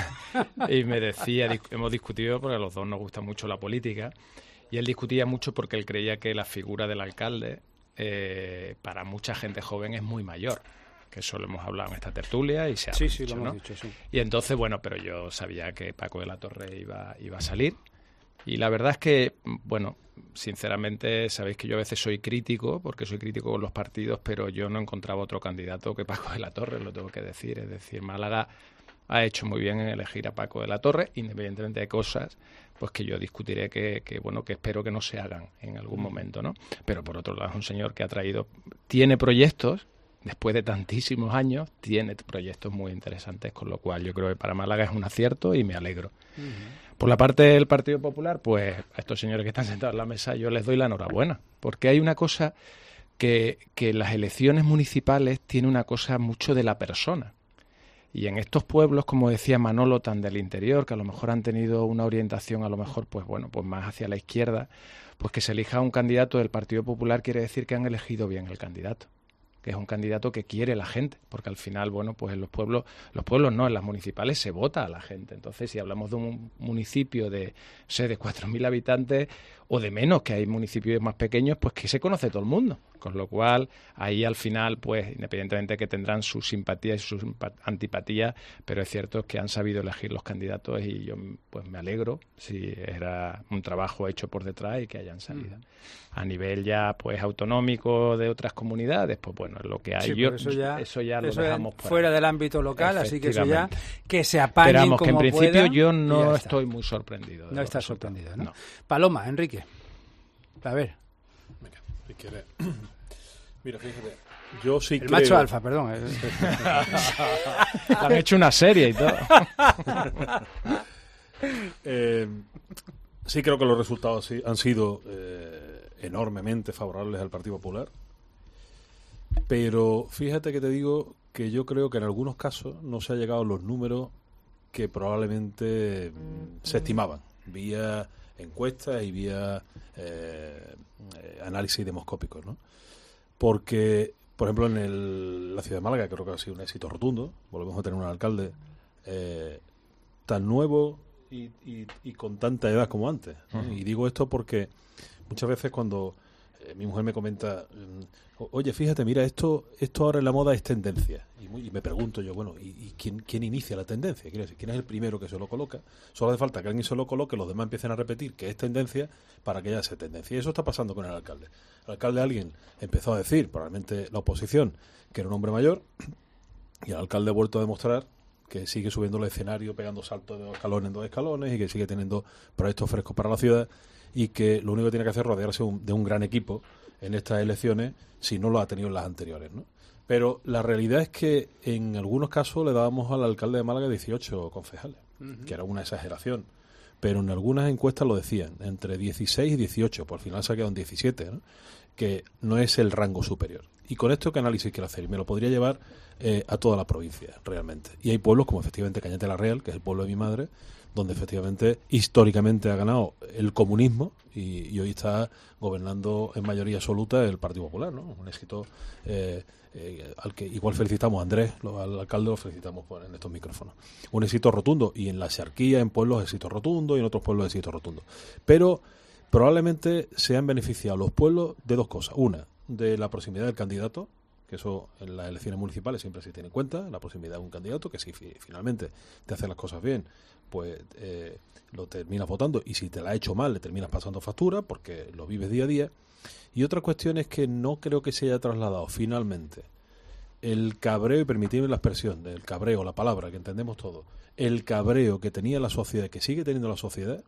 y me decía, hemos discutido porque a los dos nos gusta mucho la política, y él discutía mucho porque él creía que la figura del alcalde eh, para mucha gente joven es muy mayor. Que eso lo hemos hablado en esta tertulia y se ha sí, dicho, sí, lo hemos ¿no? dicho, sí. Y entonces, bueno, pero yo sabía que Paco de la Torre iba, iba a salir. Y la verdad es que, bueno, sinceramente, sabéis que yo a veces soy crítico, porque soy crítico con los partidos, pero yo no encontraba otro candidato que Paco de la Torre, lo tengo que decir. Es decir, Málaga ha hecho muy bien en elegir a Paco de la Torre, independientemente de cosas pues que yo discutiré que, que, bueno, que espero que no se hagan en algún momento, ¿no? Pero por otro lado es un señor que ha traído, tiene proyectos, después de tantísimos años, tiene proyectos muy interesantes, con lo cual yo creo que para Málaga es un acierto y me alegro. Uh-huh. Por la parte del Partido Popular, pues a estos señores que están sentados en la mesa yo les doy la enhorabuena, porque hay una cosa que, que las elecciones municipales tiene una cosa mucho de la persona. Y en estos pueblos, como decía Manolo, tan del interior, que a lo mejor han tenido una orientación a lo mejor, pues bueno, pues más hacia la izquierda, pues que se elija un candidato del Partido Popular quiere decir que han elegido bien el candidato, que es un candidato que quiere la gente, porque al final, bueno, pues en los pueblos, los pueblos no, en las municipales se vota a la gente. Entonces, si hablamos de un municipio de, no sé, de cuatro mil habitantes o de menos, que hay municipios más pequeños, pues que se conoce todo el mundo. Con lo cual, ahí al final, pues, independientemente de que tendrán sus simpatías y sus antipatías, pero es cierto que han sabido elegir los candidatos y yo, pues, me alegro si era un trabajo hecho por detrás y que hayan salido. Mm. A nivel ya, pues, autonómico de otras comunidades, pues, bueno, es lo que hay. Sí, yo, eso ya, eso ya lo eso dejamos fuera, fuera del ámbito local, así que eso ya, que se apañen apañen como como que en principio puedan, yo no estoy muy sorprendido. No estás sorprendido, ¿no? no. Paloma, Enrique. A ver. Venga, si quieres. Mira, fíjate, yo sí El creo... macho alfa, perdón. Han hecho una serie y todo. eh, sí creo que los resultados sí, han sido eh, enormemente favorables al Partido Popular. Pero fíjate que te digo que yo creo que en algunos casos no se ha llegado a los números que probablemente mm, se estimaban, vía encuestas y vía eh, eh, análisis demoscópicos, ¿no? Porque, por ejemplo, en el, la ciudad de Málaga creo que ha sido un éxito rotundo. Volvemos a tener un alcalde eh, tan nuevo y, y, y con tanta edad como antes, ¿no? Uh-huh. Y digo esto porque muchas veces cuando eh, mi mujer me comenta, oye, fíjate, mira, esto esto ahora en la moda es tendencia. Y, muy, y me pregunto yo, bueno, ¿y, y quién, quién inicia la tendencia? Quiero decir, ¿quién es el primero que se lo coloca? Solo hace falta que alguien se lo coloque, los demás empiecen a repetir que es tendencia para que ya sea tendencia. Y eso está pasando con el alcalde. El alcalde, alguien empezó a decir, probablemente la oposición, que era un hombre mayor, y el alcalde ha vuelto a demostrar que sigue subiendo el escenario, pegando saltos de dos escalones en dos escalones, y que sigue teniendo proyectos frescos para la ciudad, y que lo único que tiene que hacer es rodearse un, de un gran equipo en estas elecciones, si no lo ha tenido en las anteriores, ¿no? Pero la realidad es que en algunos casos le dábamos al alcalde de Málaga dieciocho concejales, uh-huh. que era una exageración. Pero en algunas encuestas lo decían, entre dieciséis y dieciocho, por final se ha quedado en diecisiete, ¿no? Que no es el rango superior. Y con esto, ¿qué análisis quiero hacer? Y me lo podría llevar eh, a toda la provincia, realmente. Y hay pueblos como efectivamente Cañete la Real, que es el pueblo de mi madre, donde efectivamente históricamente ha ganado el comunismo y, y hoy está gobernando en mayoría absoluta el Partido Popular, ¿no? Un éxito eh, eh, al que igual felicitamos a Andrés, lo, al alcalde lo felicitamos por, en estos micrófonos. Un éxito rotundo, y en la Xarquía, en pueblos, éxito rotundo, y en otros pueblos, éxito rotundo. Pero probablemente se han beneficiado los pueblos de dos cosas. Una, de la proximidad del candidato, que eso en las elecciones municipales siempre se tiene en cuenta, la proximidad de un candidato, que si fi- finalmente te hace las cosas bien, pues eh, lo terminas votando, y si te la ha hecho mal, le terminas pasando factura, porque lo vives día a día. Y otra cuestión es que no creo que se haya trasladado finalmente el cabreo, y permitidme la expresión, el cabreo, la palabra que entendemos todos, el cabreo que tenía la sociedad, que sigue teniendo la sociedad,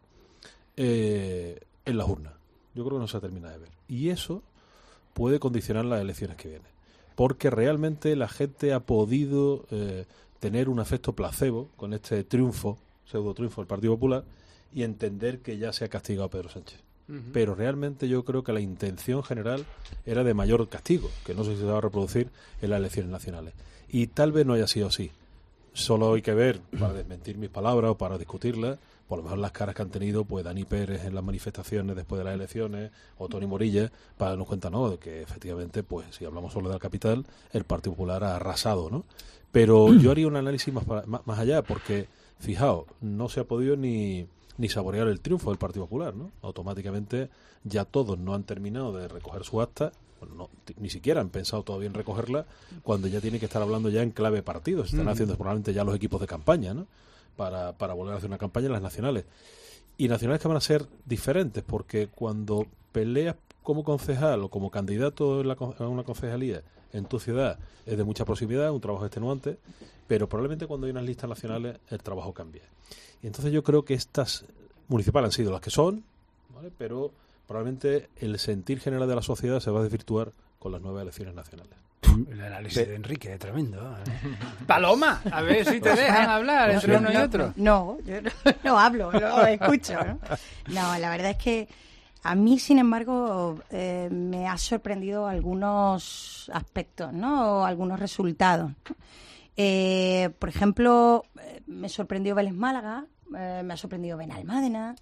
eh, en las urnas. Yo creo que no se termina de ver. Y eso puede condicionar las elecciones que vienen. Porque realmente la gente ha podido eh, tener un efecto placebo con este triunfo, pseudo triunfo del Partido Popular, y entender que ya se ha castigado a Pedro Sánchez. Uh-huh. Pero realmente yo creo que la intención general era de mayor castigo, que no sé si se va a reproducir en las elecciones nacionales. Y tal vez no haya sido así. Solo hay que ver, para desmentir mis palabras o para discutirlas, por lo mejor las caras que han tenido pues Dani Pérez en las manifestaciones después de las elecciones, o Toni Morilla, para darnos cuenta, ¿no?, de que efectivamente, pues si hablamos solo de la capital, el Partido Popular ha arrasado, ¿no? Pero yo haría un análisis más, para, más, más allá, porque, fijaos, no se ha podido ni, ni saborear el triunfo del Partido Popular, ¿no? Automáticamente ya todos no han terminado de recoger su acta, bueno, no, t- ni siquiera han pensado todavía en recogerla, cuando ya tiene que estar hablando ya en clave partido. Se están mm. haciendo probablemente ya los equipos de campaña, ¿no?, para, para volver a hacer una campaña en las nacionales. Y nacionales que van a ser diferentes, porque cuando peleas como concejal o como candidato en la, a una concejalía en tu ciudad es de mucha proximidad, un trabajo extenuante, pero probablemente cuando hay unas listas nacionales el trabajo cambia. Y entonces yo creo que estas municipales han sido las que son, ¿vale?, pero probablemente el sentir general de la sociedad se va a desvirtuar con las nuevas elecciones nacionales. El análisis de, de Enrique, tremendo. ¿eh? Paloma, a ver si te dejan hablar no, entre no, uno y no, otro. No, yo no, no hablo, no escucho, ¿no? No, la verdad es que a mí, sin embargo, eh, me ha sorprendido algunos aspectos, ¿no?, o algunos resultados. Eh, por ejemplo, me sorprendió Vélez Málaga, eh, me ha sorprendido Benalmádena,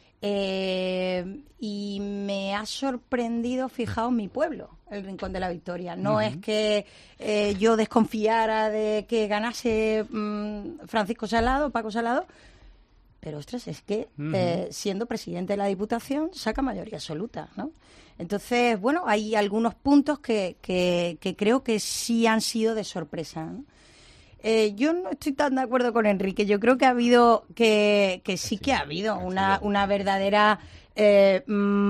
eh, y me ha sorprendido, fijaos, mi pueblo, el Rincón de la Victoria. No uh-huh. es que eh, yo desconfiara de que ganase mmm, Francisco Salado, Paco Salado, pero, ostras, es que uh-huh. eh, siendo presidente de la Diputación saca mayoría absoluta, ¿no? Entonces, bueno, hay algunos puntos que, que, que creo que sí han sido de sorpresa, ¿no? Eh, yo no estoy tan de acuerdo con Enrique. Yo creo que ha habido, que, que sí que ha habido una, una verdadera eh,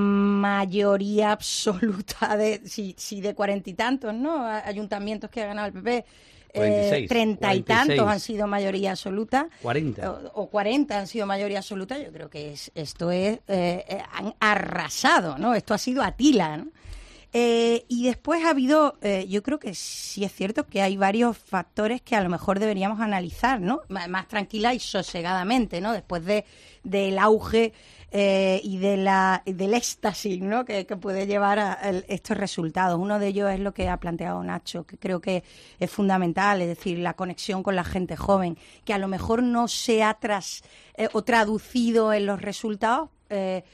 mayoría absoluta de, sí, sí, de cuarenta y tantos, ¿no? Ayuntamientos que ha ganado el P P. Eh, treinta y tantos han sido mayoría absoluta. cuarenta. O, o cuarenta han sido mayoría absoluta. Yo creo que es, esto es, eh, eh, han arrasado, ¿no? Esto ha sido Atila, ¿no? Eh, y después ha habido, eh, yo creo que sí es cierto que hay varios factores que a lo mejor deberíamos analizar, ¿no? M- más tranquila y sosegadamente, ¿no? Después de del auge eh, y de la del éxtasis, ¿no? Que, que puede llevar a, a estos resultados. Uno de ellos es lo que ha planteado Nacho, que creo que es fundamental, es decir, la conexión con la gente joven, que a lo mejor no se ha tras, eh, o traducido en los resultados. Eh,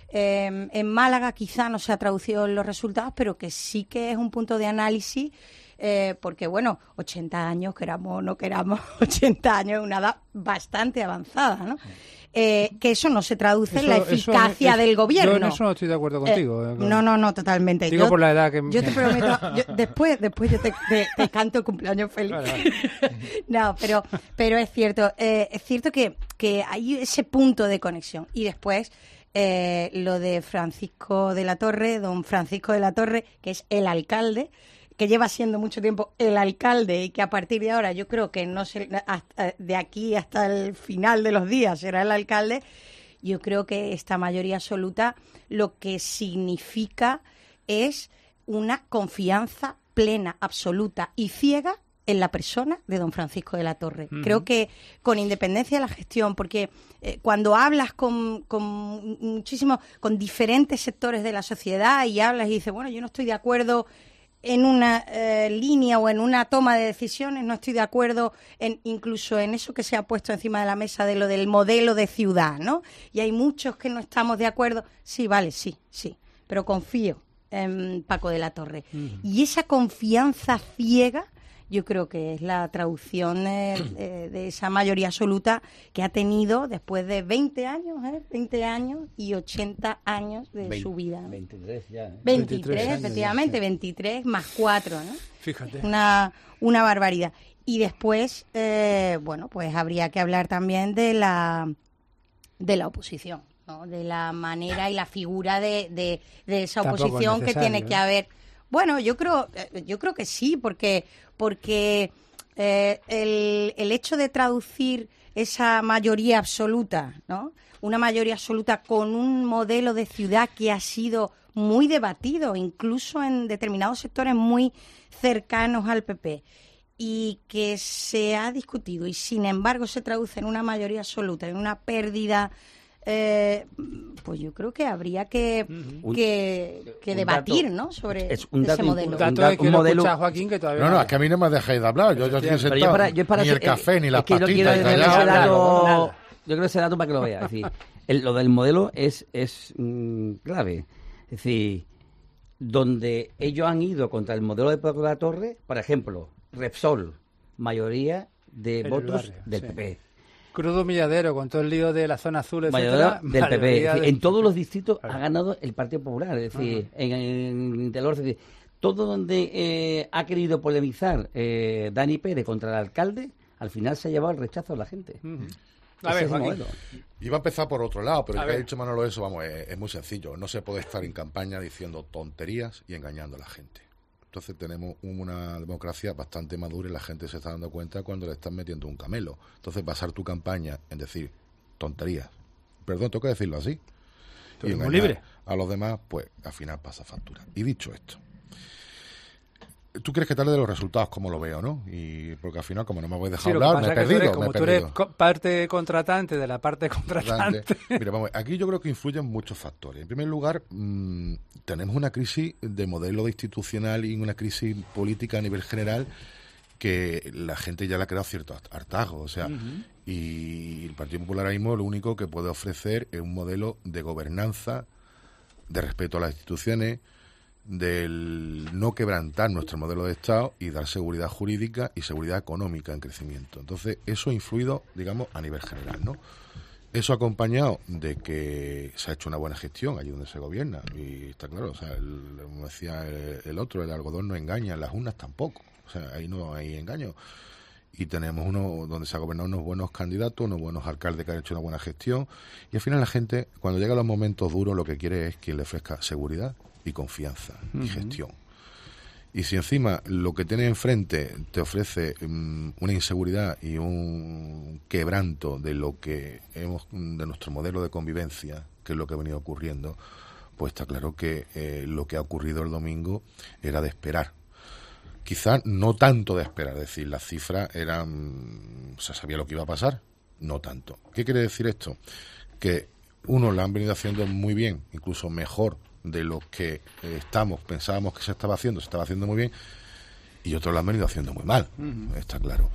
Eh, en Málaga quizá no se ha traducido en los resultados, pero que sí que es un punto de análisis, eh, porque, bueno, ochenta años, queramos o no queramos, ochenta años es una edad bastante avanzada, ¿no? Eh, que eso no se traduce eso, en la eficacia eso, del es, gobierno. Yo en eso no estoy de acuerdo contigo. Eh, no, no, no, totalmente. Digo yo, por la edad que... Yo te prometo, yo, después, después yo te, te, te canto el cumpleaños feliz. Vale, vale. No, pero, pero es cierto, eh, es cierto que, que hay ese punto de conexión. Y después... Eh, lo de Francisco de la Torre, don Francisco de la Torre, que es el alcalde, que lleva siendo mucho tiempo el alcalde y que a partir de ahora yo creo que no se, hasta, de aquí hasta el final de los días será el alcalde. Yo creo que esta mayoría absoluta lo que significa es una confianza plena, absoluta y ciega en la persona de don Francisco de la Torre. Uh-huh. Creo que con independencia de la gestión, porque eh, cuando hablas con, con muchísimos, con diferentes sectores de la sociedad y hablas y dices, bueno, yo no estoy de acuerdo en una eh, línea o en una toma de decisiones, no estoy de acuerdo en incluso en eso que se ha puesto encima de la mesa de lo del modelo de ciudad, ¿no? Y hay muchos que no estamos de acuerdo. Sí, vale, sí, sí, pero confío en Paco de la Torre. Uh-huh. Y esa confianza ciega yo creo que es la traducción eh, eh, de esa mayoría absoluta que ha tenido después de veinte años, ¿eh? veinte años y ochenta años de veinte, su vida. ¿no? veintitrés ya. ¿eh? veintitrés, veintitrés efectivamente, ya, sí. veintitrés más cuatro, ¿no? Fíjate. Una, una barbaridad. Y después, eh, bueno, pues habría que hablar también de la, de la oposición, ¿no? De la manera y la figura de, de, de esa oposición que tiene que haber. Bueno, yo creo, yo creo que sí, porque porque eh, el, el hecho de traducir esa mayoría absoluta, ¿no? Una mayoría absoluta con un modelo de ciudad que ha sido muy debatido, incluso en determinados sectores muy cercanos al P P, y que se ha discutido y sin embargo se traduce en una mayoría absoluta, en una pérdida. Eh, pues yo creo que habría que, uh-huh. que, que debatir, dato, ¿no? Sobre es un dato, ese modelo. Un dato es que un modelo... lo escucha Joaquín, que todavía no, no, es que a mí no me dejáis de hablar. Yo, yo estoy sentado. Yo para, yo para ni el café, eh, ni las patitas. Dato, yo creo ese dato para que lo vea. Es decir, el, lo del modelo es, es mm, clave. Es decir, donde ellos han ido contra el modelo de Paco de la Torre, por ejemplo, Repsol, mayoría de el votos barrio, del sí. P P. Crudo Milladero, con todo el lío de la zona azul, etcétera, del P P. Decir, de... En todos los distritos ha ganado el Partido Popular, es decir, uh-huh. en, en Interior, es decir, todo donde eh, ha querido polemizar eh, Dani Pérez contra el alcalde, al final se ha llevado el rechazo de la gente. Uh-huh. A ver, iba a empezar por otro lado, pero el que ha dicho Manolo eso, vamos, es, es muy sencillo. No se puede estar en campaña diciendo tonterías y engañando a la gente. Entonces tenemos una democracia bastante madura y la gente se está dando cuenta cuando le están metiendo un camelo. Entonces basar tu campaña en decir tonterías, perdón, tengo que decirlo así, y engañar libre. A los demás, pues al final pasa factura. Y dicho esto, tú quieres que te hable de los resultados, como lo veo, ¿no? Y porque al final, como no me voy a dejar sí, hablar, me he perdido. Eres, como me he tú eres co- parte contratante de la parte contratante. Mira, vamos, aquí yo creo que influyen muchos factores. En primer lugar, mmm, tenemos una crisis de modelo institucional y una crisis política a nivel general que la gente ya le ha creado cierto hartazgo, o sea, uh-huh. y el Partido Popular ahora mismo lo único que puede ofrecer es un modelo de gobernanza, de respeto a las instituciones, del no quebrantar nuestro modelo de Estado y dar seguridad jurídica y seguridad económica en crecimiento. Entonces, eso ha influido, digamos, a nivel general, ¿no? Eso acompañado de que se ha hecho una buena gestión allí donde se gobierna, y está claro, o sea, el, como decía el, el otro, el algodón no engaña, las urnas tampoco, o sea, ahí no hay engaño. Y tenemos uno donde se ha gobernado unos buenos candidatos, unos buenos alcaldes que han hecho una buena gestión, y al final la gente, cuando llega a los momentos duros, lo que quiere es quien le ofrezca seguridad y confianza uh-huh. y gestión. Y si encima lo que tienes enfrente te ofrece um, una inseguridad y un quebranto de lo que hemos, de nuestro modelo de convivencia, que es lo que ha venido ocurriendo, pues está claro que eh, lo que ha ocurrido el domingo era de esperar. Quizá no tanto de esperar, es decir, las cifras eran, o sea, sabía lo que iba a pasar, no tanto. ¿Qué quiere decir esto? Que unos la han venido haciendo muy bien, incluso mejor de lo que eh, estamos, pensábamos que se estaba haciendo, se estaba haciendo muy bien, y otros lo han venido haciendo muy mal, uh-huh. está claro.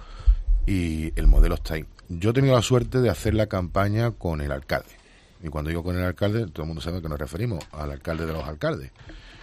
Y el modelo está ahí. Yo he tenido la suerte de hacer la campaña con el alcalde. Y cuando digo con el alcalde, todo el mundo sabe que nos referimos al alcalde de los alcaldes.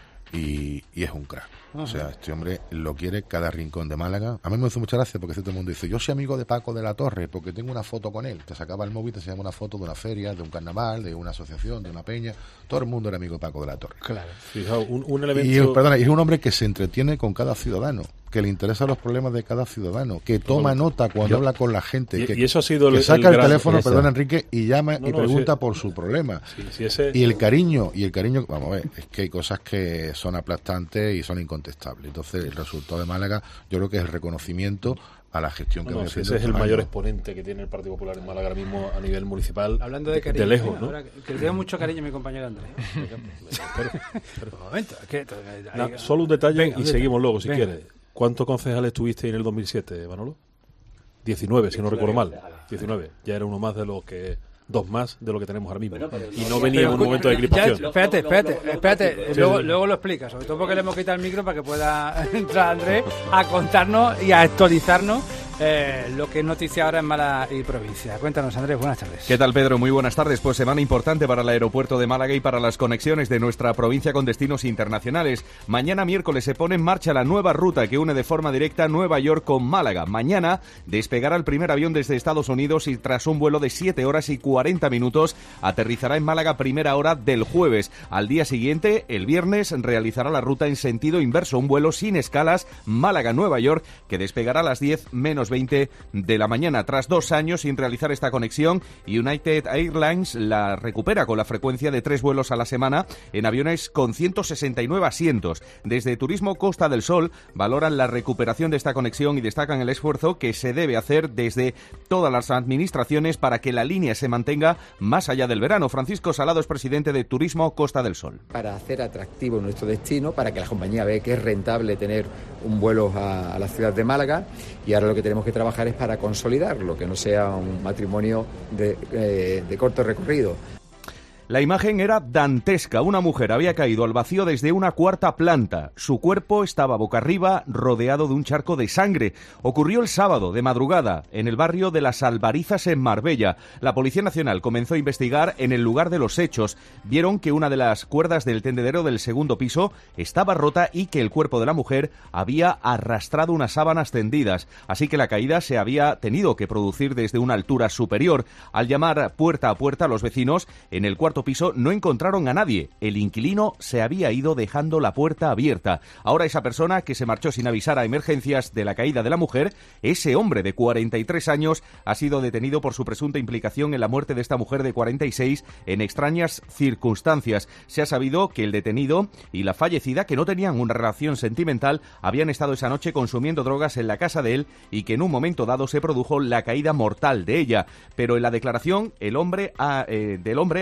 Y, y es un crack. Uh-huh. O sea, este hombre lo quiere cada rincón de Málaga. A mí me hace mucha gracia porque todo el mundo dice, yo soy amigo de Paco de la Torre porque tengo una foto con él. Te sacaba el móvil, te sacaba una foto de una feria, de un carnaval, de una asociación, de una peña. Todo el mundo era amigo de Paco de la Torre. Claro. Fijaos, un, un elemento... Y, perdona, y es un hombre que se entretiene con cada ciudadano, que le interesan los problemas de cada ciudadano, que toma bueno, nota cuando yo, habla con la gente, y, que, y eso ha sido que el, saca el, el teléfono, eso. perdona Enrique, y llama no, y no, pregunta sí. por su problema. Sí, sí, ese... Y el cariño, y el cariño, vamos a ver, es que hay cosas que son aplastantes y son incontestables. Entonces, el resultado de Málaga, yo creo que es el reconocimiento a la gestión que no, no, sí, ese es el mayor exponente que tiene el Partido Popular en Málaga ahora mismo a nivel municipal. Hablando de cariño, de lejos, mira, ¿no? Ahora, que le tengo mucho cariño a mi compañero Andrés. pero, pero, un momento, que, no, solo un detalle venga, y detalle. Seguimos luego, si venga. quieres. ¿Cuántos concejales tuviste en el dos mil siete, Manolo? diecinueve, si no recuerdo mal. diecinueve. Ya era uno más de los que... Dos más de lo que tenemos ahora mismo. Bueno, y no venía en un momento de crispación. Ya, espérate, espérate, espérate. Sí, luego, sí. luego lo explicas. Sobre todo porque le hemos quitado el micro para que pueda entrar Andrés a contarnos y a actualizarnos eh, lo que es noticia ahora en Málaga y provincia. Cuéntanos, Andrés, buenas tardes. ¿Qué tal, Pedro? Muy buenas tardes. Pues semana importante para el aeropuerto de Málaga y para las conexiones de nuestra provincia con destinos internacionales. Mañana miércoles se pone en marcha la nueva ruta que une de forma directa Nueva York con Málaga. Mañana despegará el primer avión desde Estados Unidos y tras un vuelo de siete horas y cuarenta minutos aterrizará en Málaga primera hora del jueves. Al día siguiente, el viernes, realizará la ruta en sentido inverso, un vuelo sin escalas Málaga-Nueva York que despegará a las diez menos veinte de la mañana. Tras dos años sin realizar esta conexión, United Airlines la recupera con la frecuencia de tres vuelos a la semana en aviones con ciento sesenta y nueve asientos. Desde Turismo Costa del Sol valoran la recuperación de esta conexión y destacan el esfuerzo que se debe hacer desde todas las administraciones para que la línea se mantenga más allá del verano. Francisco Salado es presidente de Turismo Costa del Sol. Para hacer atractivo nuestro destino, para que la compañía vea que es rentable tener un vuelo a, a la ciudad de Málaga, y ahora lo que tenemos que trabajar es para consolidarlo, que no sea un matrimonio de, eh, de corto recorrido. La imagen era dantesca. Una mujer había caído al vacío desde una cuarta planta. Su cuerpo estaba boca arriba, rodeado de un charco de sangre. Ocurrió el sábado, de madrugada, en el barrio de Las Albarizas, en Marbella. La Policía Nacional comenzó a investigar en el lugar de los hechos. Vieron que una de las cuerdas del tendedero del segundo piso estaba rota y que el cuerpo de la mujer había arrastrado unas sábanas tendidas. Así que la caída se había tenido que producir desde una altura superior. Al llamar puerta a puerta a los vecinos, en el cuarto piso no encontraron a nadie. El inquilino se había ido dejando la puerta abierta. Ahora esa persona que se marchó sin avisar a emergencias de la caída de la mujer, ese hombre de cuarenta y tres años, ha sido detenido por su presunta implicación en la muerte de esta mujer de cuarenta y seis en extrañas circunstancias. Se ha sabido que el detenido y la fallecida, que no tenían una relación sentimental, habían estado esa noche consumiendo drogas en la casa de él y que en un momento dado se produjo la caída mortal de ella. Pero en la declaración el hombre ha, eh, del hombre ha habido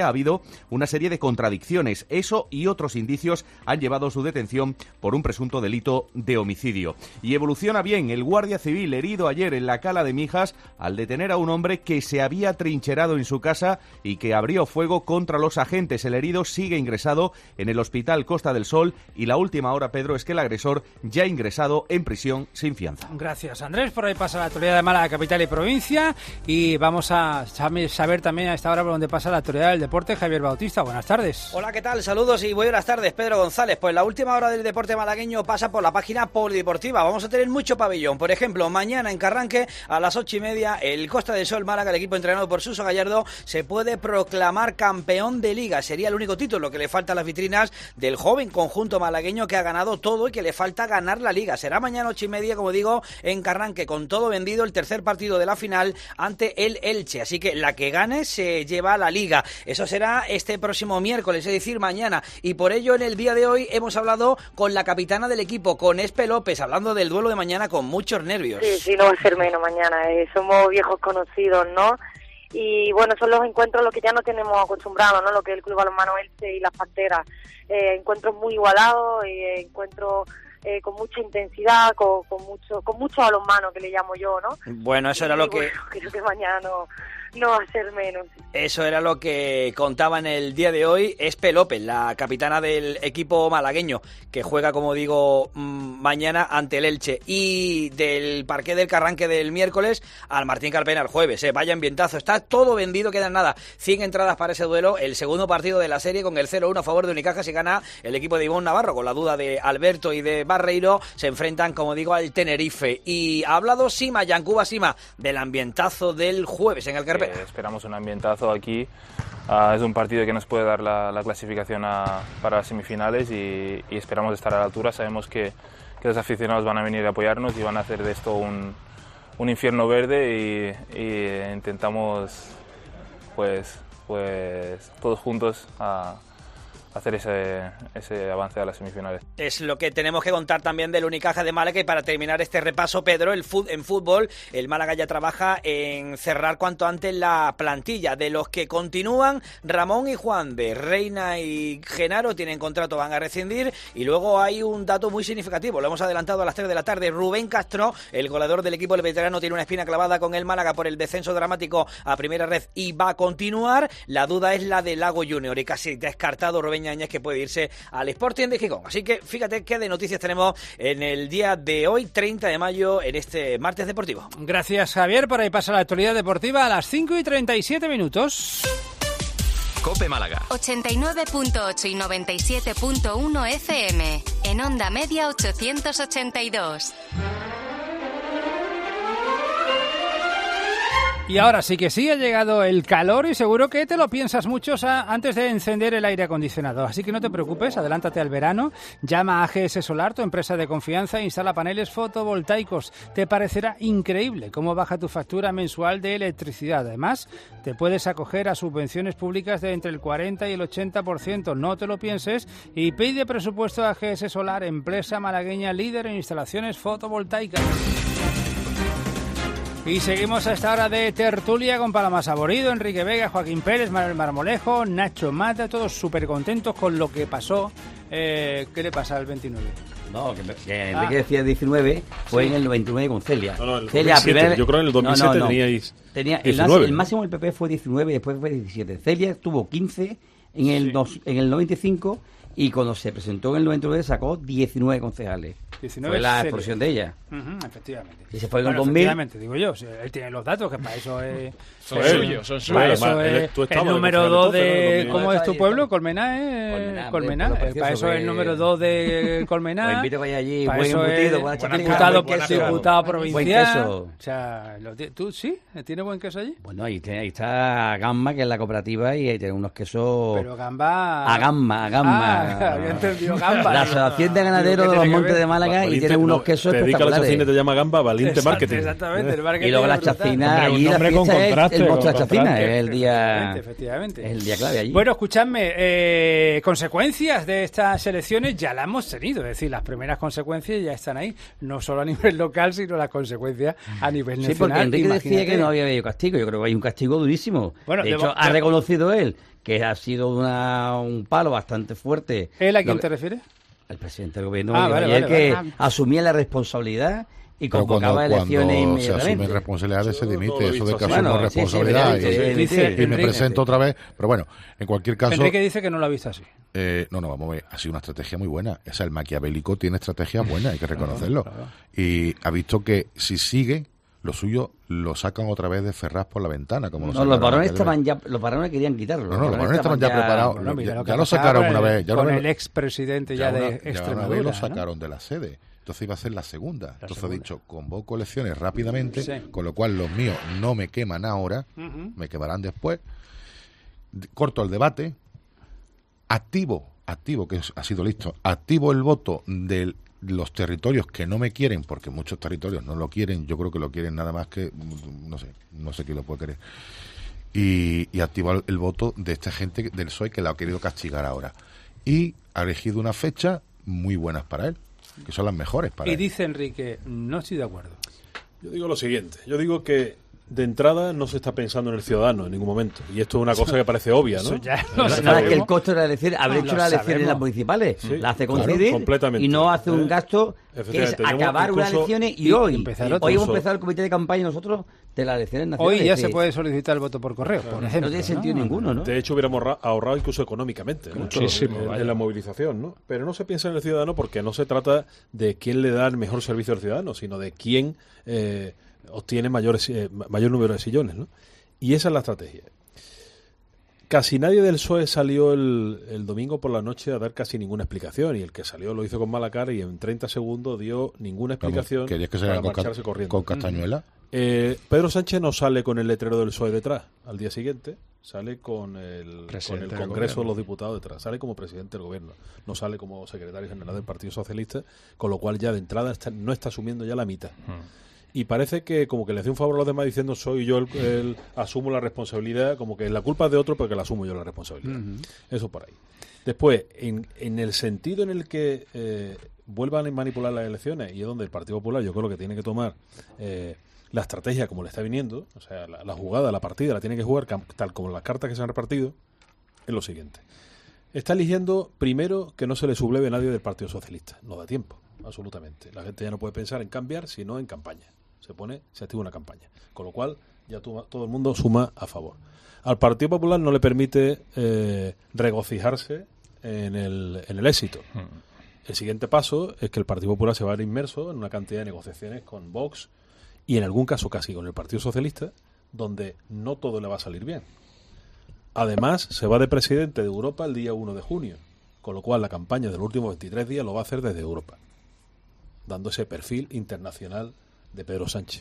una serie de contradicciones. Eso y otros indicios han llevado a su detención por un presunto delito de homicidio. Y evoluciona bien el guardia civil herido ayer en la Cala de Mijas al detener a un hombre que se había trincherado en su casa y que abrió fuego contra los agentes. El herido sigue ingresado en el Hospital Costa del Sol y la última hora, Pedro, es que el agresor ya ha ingresado en prisión sin fianza. Gracias, Andrés. Por ahí pasa la actualidad de Málaga, capital y provincia, y vamos a saber también a esta hora por dónde pasa la actualidad del deporte. Javier Bautista, buenas tardes. Hola, ¿qué tal? Saludos y buenas tardes, Pedro González. Pues la última hora del deporte malagueño pasa por la página polideportiva. Vamos a tener mucho pabellón. Por ejemplo, mañana en Carranque a las ocho y media, el Costa del Sol Málaga, el equipo entrenado por Suso Gallardo, se puede proclamar campeón de liga. Sería el único título que le falta a las vitrinas del joven conjunto malagueño que ha ganado todo y que le falta ganar la liga. Será mañana ocho y media, como digo, en Carranque, con todo vendido, el tercer partido de la final ante el Elche. Así que la que gane se lleva la liga. Eso será este próximo miércoles, es decir, mañana. Y por ello, en el día de hoy hemos hablado con la capitana del equipo, con Espe López, hablando del duelo de mañana con muchos nervios. Sí, sí, no va a ser menos mañana. Eh, somos viejos conocidos, ¿no? Y bueno, son los encuentros los que ya no tenemos acostumbrados, ¿no? Lo que es el Club Balonmano Elche y las Panteras. Eh, encuentros muy igualados, eh, encuentros eh, con mucha intensidad, con, con mucho con mucho balonmano, que le llamo yo, ¿no? Bueno, eso y, era lo que... Bueno, creo que mañana no, no va a ser menos. Eso era lo que contaba en el día de hoy Espe López, la capitana del equipo malagueño, que juega, como digo, mañana ante el Elche. Y del parqué del Carranque del miércoles al Martín Carpena el jueves. ¿eh? Vaya ambientazo, está todo vendido, quedan nada. cien entradas para ese duelo, el segundo partido de la serie con el cero uno a favor de Unicaja. Si gana el equipo de Ivonne Navarro, con la duda de Alberto y de Barreiro, se enfrentan, como digo, al Tenerife. Y ha hablado Sima, Yancuba Sima, del ambientazo del jueves en el Carpena. Eh, esperamos un ambientazo aquí. Uh, es un partido que nos puede dar la, la clasificación a, para las semifinales y, y esperamos estar a la altura. Sabemos que, que los aficionados van a venir a apoyarnos y van a hacer de esto un, un infierno verde y, y intentamos pues, pues todos juntos a hacer ese, ese avance a las semifinales. Es lo que tenemos que contar también del Unicaja de Málaga. Y para terminar este repaso, Pedro, el fut, en fútbol, el Málaga ya trabaja en cerrar cuanto antes la plantilla. De los que continúan, Ramón y Juan de Reina y Genaro tienen contrato, van a rescindir. Y luego hay un dato muy significativo, lo hemos adelantado a las tres de la tarde. Rubén Castro, el goleador del equipo, el veterano, tiene una espina clavada con el Málaga por el descenso dramático a primera red y va a continuar. La duda es la de Lago Junior y casi descartado Rubén Áñez, que puede irse al Sporting de Gijón. Así que fíjate qué de noticias tenemos en el día de hoy, treinta de mayo, en este martes deportivo. Gracias, Javier. Por ahí pasa la actualidad deportiva a las cinco y treinta y siete minutos. COPE Málaga. ochenta y nueve punto ocho y noventa y siete punto uno F M. En onda media ochocientos ochenta y dos. Y ahora sí que sí, ha llegado el calor y seguro que te lo piensas mucho antes de encender el aire acondicionado. Así que no te preocupes, adelántate al verano, llama a G S Solar, tu empresa de confianza, e instala paneles fotovoltaicos. Te parecerá increíble cómo baja tu factura mensual de electricidad. Además, te puedes acoger a subvenciones públicas de entre el cuarenta y el ochenta por ciento. No te lo pienses y pide presupuesto a G S Solar, empresa malagueña líder en instalaciones fotovoltaicas. Y seguimos a esta hora de tertulia con Paloma Saborido, Enrique Vega, Joaquín Pérez, Manuel Marmolejo, Nacho Mata, todos súper contentos con lo que pasó. Eh, ¿Qué le pasa al veintinueve? No, que, que Enrique ah. decía diecinueve, fue sí. en el noventa y nueve con Celia. No, no, el Celia, dos mil siete, primera... yo creo que en el dos mil siete no, no, no. teníais Tenía el, el máximo del P P fue diecinueve y después fue diecisiete. Celia tuvo quince en el, sí. dos, en el noventa y cinco y cuando se presentó en el noventa y nueve sacó diecinueve concejales. diecinueve fue la explosión de ella. Uh-huh, efectivamente. Y se fue en el bueno, dos mil. Efectivamente, digo yo. Él tiene los datos, que para eso es... Son suyos, son suyos. Para eso es el número dos de... ¿no? ¿Cómo es tu pueblo? Colmená, ¿eh? Colmená. Para eso es el número dos de Colmená. Os invito a vaya allí. Para buen eso embutido, es diputado, diputado provincial. Buen queso. O sea, ¿tú sí? ¿Tienes buen queso allí? Bueno, ahí, ahí está Gamba, que es la cooperativa, y ahí tiene unos quesos... Pero Gamba... A Gamba, a Gamba. Ah, había entendido Gamba. La Asociación de Ganaderos de los Montes de Málaga y tiene unos quesos te espectaculares. Te dedica a la chacina, te llama Gamba, Valiente Exacto, Marketing. Exactamente, el marketing. Y luego la chacina, allí la fiesta es el monstruo de la chacina, es el día... Efectivamente. Es el día clave allí. Bueno, escuchadme, eh, consecuencias de estas elecciones ya las hemos tenido, es decir, las primeras consecuencias ya están ahí, no solo a nivel local, sino las consecuencias a nivel nacional. Sí, porque Enrique decía que no había habido castigo, yo creo que hay un castigo durísimo. Bueno, de hecho, de... ha reconocido él que ha sido una, un palo bastante fuerte. ¿Él a quién Lo, te refieres? El presidente del gobierno. Ah, vale, ayer vale, que vale. asumía la responsabilidad y Pero convocaba cuando, elecciones cuando se inmediatamente. asumen responsabilidades se dimite, no lo he eso de visto que así. asumo Bueno, sí, sí, responsabilidad evidente, y, evidente, y me Enrique. presento otra vez. Pero bueno, en cualquier caso... Enrique dice que no lo ha visto así. Eh, no, no, vamos a ver, ha sido una estrategia muy buena. O sea, el maquiavélico tiene estrategias buenas, hay que reconocerlo. Claro, claro. Y ha visto que si sigue, lo suyo lo sacan otra vez de Ferraz por la ventana. Como lo No, los sacaron varones aquel estaban vez. ya, los varones querían quitarlo. No, no, los varones estaban ya preparados. Bueno, mira ya lo que ya lo pasaba sacaron con una el- vez. Ya con una vez el lo- expresidente ya, ya de una, ya una vez Extremadura, lo ¿no? sacaron de la sede. Entonces iba a ser la segunda. Entonces segunda. he dicho, convoco elecciones rápidamente, Sí. con lo cual los míos no me queman ahora, Ujú. me quemarán después. D- Corto el debate, activo, activo, que es- ha sido listo, activo el voto de los territorios que no me quieren, porque muchos territorios no lo quieren, yo creo que lo quieren nada más que, mm, no sé, no sé quién lo puede querer. Y, y activo el, el voto de esta gente del P S O E que la ha querido castigar ahora. Y ha elegido una fecha muy buenas para él, que son las mejores para Y él. dice Enrique, no estoy de acuerdo. Yo digo lo siguiente, yo digo que de entrada no se está pensando en el ciudadano en ningún momento. Y esto es una cosa que parece obvia, ¿no? Eso ya No, lo no, es sabemos. que el costo de la elección, haber Lo hecho las elecciones en las sabemos. municipales, Sí, la hace claro, coincidir completamente. y no hace un Eh, gasto que es efectivamente, tenemos acabar unas incluso- elecciones y y hoy, empezar hoy otra. hemos Incluso- empezado el comité de campaña nosotros de las elecciones nacionales. Hoy ya Sí. se puede solicitar el voto por correo, por ejemplo. No tiene sentido ¿no? ninguno, ¿no? De hecho, hubiéramos ahorra- ahorrado incluso económicamente, ¿no? Muchísimo, en, vaya. en la movilización, ¿no? Pero no se piensa en el ciudadano porque no se trata de quién le da el mejor servicio al ciudadano, sino de quién eh, obtiene mayores, eh, mayor número de sillones, ¿no? Y esa es la estrategia. Casi nadie del P S O E salió el, el domingo por la noche a dar casi ninguna explicación, y el que salió lo hizo con mala cara y en treinta segundos dio ninguna explicación Vamos, ¿querías que para salgan con, ca- marcharse corriendo. con Castañuela? Eh, Pedro Sánchez no sale con el letrero del P S O E detrás al día siguiente, sale con el, con Presidente el del Congreso de Gobierno. los Diputados detrás, sale como presidente del Gobierno, no sale como secretario general del Partido Socialista, con lo cual ya de entrada está- no está asumiendo ya la mitad. Y parece que como que le hace un favor a los demás diciendo soy yo el, el- asumo la responsabilidad, como que la culpa es de otro, pero que la asumo yo la responsabilidad. Ujú. Eso por ahí. Después, en, en el sentido en el que eh, vuelvan a manipular las elecciones, y es donde el Partido Popular yo creo que tiene que tomar eh, la estrategia como le está viniendo, o sea, la, la jugada, la partida, la tiene que jugar cam- tal como las cartas que se han repartido, es lo siguiente. Está eligiendo primero que no se le subleve a nadie del Partido Socialista. No da tiempo, absolutamente. La gente ya no puede pensar en cambiar, sino en campaña. Se pone, se activa una campaña. Con lo cual, ya tu- todo el mundo suma a favor. Al Partido Popular no le permite eh, regocijarse en el, en el éxito. El siguiente paso es que el Partido Popular se va a ver inmerso en una cantidad de negociaciones con Vox y en algún caso casi con el Partido Socialista, donde no todo le va a salir bien. Además, se va de presidente de Europa el día uno de junio, con lo cual la campaña de los últimos veintitrés días lo va a hacer desde Europa, dando ese perfil internacional de Pedro Sánchez.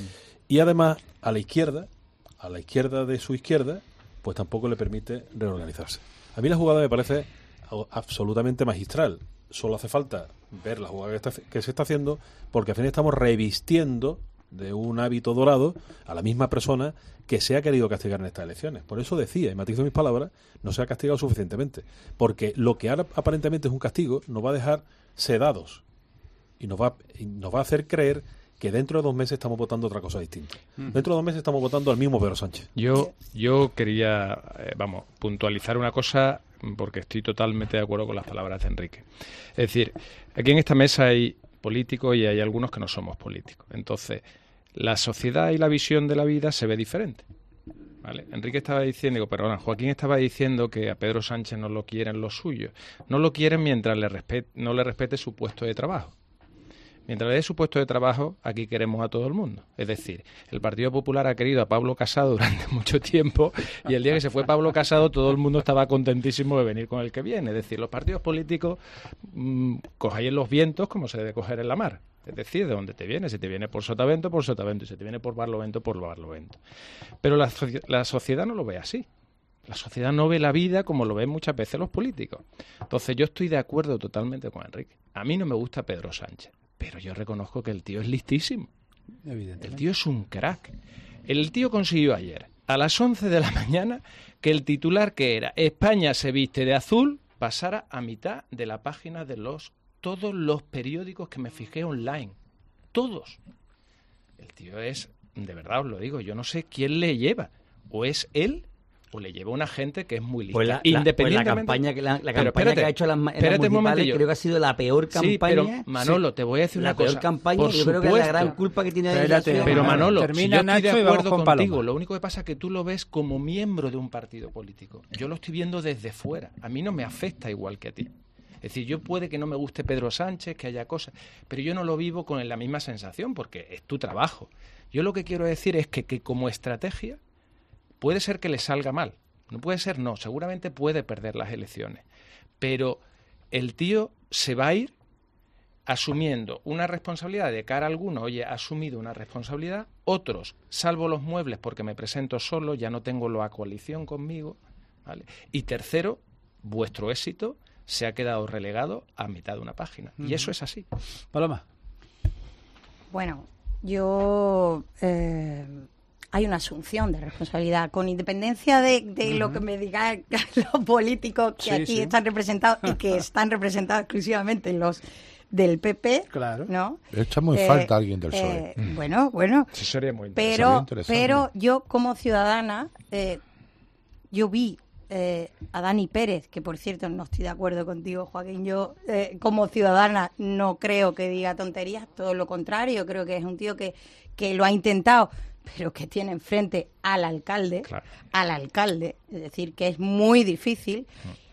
Y además, a la izquierda, a la izquierda de su izquierda, pues tampoco le permite reorganizarse. A mí la jugada me parece a- absolutamente magistral. Solo hace falta ver la jugada que, está- que se está haciendo, porque al final estamos revistiendo de un hábito dorado a la misma persona que se ha querido castigar en estas elecciones. Por eso decía, y matizo mis palabras, no se ha castigado suficientemente. Porque lo que ahora aparentemente es un castigo nos va a dejar sedados y nos va, y nos va a hacer creer que dentro de dos meses estamos votando otra cosa distinta. Mm. Dentro de dos meses estamos votando al mismo Pedro Sánchez. Yo, yo quería, eh, vamos, puntualizar una cosa porque estoy totalmente de acuerdo con las palabras de Enrique. Es decir, aquí en esta mesa hay políticos y hay algunos que no somos políticos. Entonces, la sociedad y la visión de la vida se ve diferente. ¿Vale? Enrique estaba diciendo, digo, perdona, Joaquín estaba diciendo que a Pedro Sánchez no lo quieren los suyos. No lo quieren mientras le respet, no le respete su puesto de trabajo. Mientras le dé su puesto de trabajo, aquí queremos a todo el mundo. Es decir, el Partido Popular ha querido a Pablo Casado durante mucho tiempo y el día que se fue Pablo Casado todo el mundo estaba contentísimo de venir con el que viene. Es decir, los partidos políticos mmm, cojáis los vientos como se debe coger en la mar. Es decir, de dónde te viene. Si te viene por sotavento, por sotavento. Y si te viene por barlovento, por barlovento. Pero la, la sociedad no lo ve así. La sociedad no ve la vida como lo ven muchas veces los políticos. Entonces yo estoy de acuerdo totalmente con Enrique. A mí no me gusta Pedro Sánchez, pero yo reconozco que el tío es listísimo. El tío es un crack. El tío consiguió ayer, a las once de la mañana, que el titular que era España se viste de azul pasara a mitad de la página de los todos los periódicos que me fijé online. Todos. El tío es, de verdad os lo digo, yo no sé quién le lleva. O es él o le lleva una gente que es muy lista. Pues la, Independientemente, pues la campaña, que, la, la campaña espérate, que ha hecho las, en las espérate un municipales momentillo. creo que ha sido la peor campaña. Sí, pero Manolo, te voy a decir la una cosa. La peor campaña, por yo supuesto, creo que es la gran culpa que tiene espérate, la Pero Manolo, Termina si yo Nacho estoy y de vamos acuerdo con contigo, Paloma. lo único que pasa es que tú lo ves como miembro de un partido político. Yo lo estoy viendo desde fuera. A mí no me afecta igual que a ti. Es decir, yo puede que no me guste Pedro Sánchez, que haya cosas, pero yo no lo vivo con la misma sensación porque es tu trabajo. Yo lo que quiero decir es que, que como estrategia puede ser que le salga mal. No puede ser, no. Seguramente puede perder las elecciones. Pero el tío se va a ir asumiendo una responsabilidad de cara a alguno. Oye, ha asumido una responsabilidad. Otros, salvo los muebles porque me presento solo, ya no tengo la coalición conmigo. ¿Vale? Y tercero, vuestro éxito se ha quedado relegado a mitad de una página. Uh-huh. Y eso es así. Paloma. Bueno, yo... Eh... hay una asunción de responsabilidad, con independencia de, de uh-huh. lo que me digan los políticos que sí, aquí sí. están representados y que están representados exclusivamente los del P P, claro. ¿no? Echamos en eh, falta a alguien del P S O E. Eh, bueno, bueno. Sí, sería muy pero, interesante. pero yo como ciudadana, eh, yo vi eh, a Dani Pérez, que por cierto no estoy de acuerdo contigo, Joaquín, yo eh, como ciudadana no creo que diga tonterías, todo lo contrario, creo que es un tío que, que lo ha intentado, pero que tiene enfrente al alcalde, claro. al alcalde, es decir, que es muy difícil,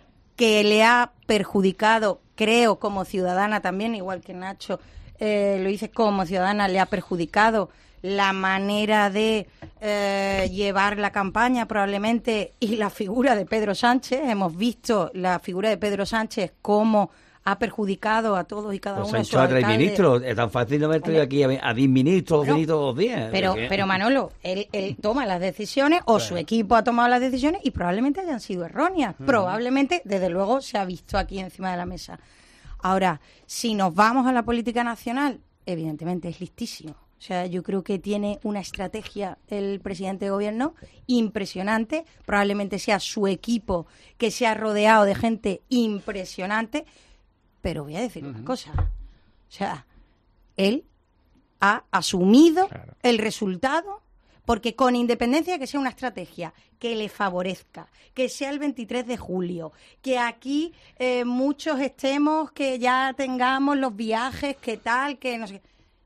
que le ha perjudicado, creo, como ciudadana también, igual que Nacho eh, lo dice, como ciudadana le ha perjudicado la manera de eh, llevar la campaña probablemente y la figura de Pedro Sánchez. Hemos visto la figura de Pedro Sánchez como ha perjudicado a todos y cada pues uno de sus alcaldes. Pues ha hecho a tres ministros, es tan fácil no meter aquí a, a diez ministros, bueno, ministros dos días. Pero, pero Manolo, él, él toma las decisiones, o claro. su equipo ha tomado las decisiones y probablemente hayan sido erróneas. Uh-huh. Probablemente, desde luego, se ha visto aquí encima de la mesa. Ahora, si nos vamos a la política nacional, evidentemente es listísimo. O sea, yo creo que tiene una estrategia el presidente de gobierno impresionante. Probablemente sea su equipo que se ha rodeado de gente impresionante. Pero voy a decir uh-huh. una cosa. O sea, él ha asumido claro. el resultado, porque con independencia de que sea una estrategia que le favorezca, que sea el veintitrés de julio, que aquí eh, muchos estemos, que ya tengamos los viajes, que tal, que no sé.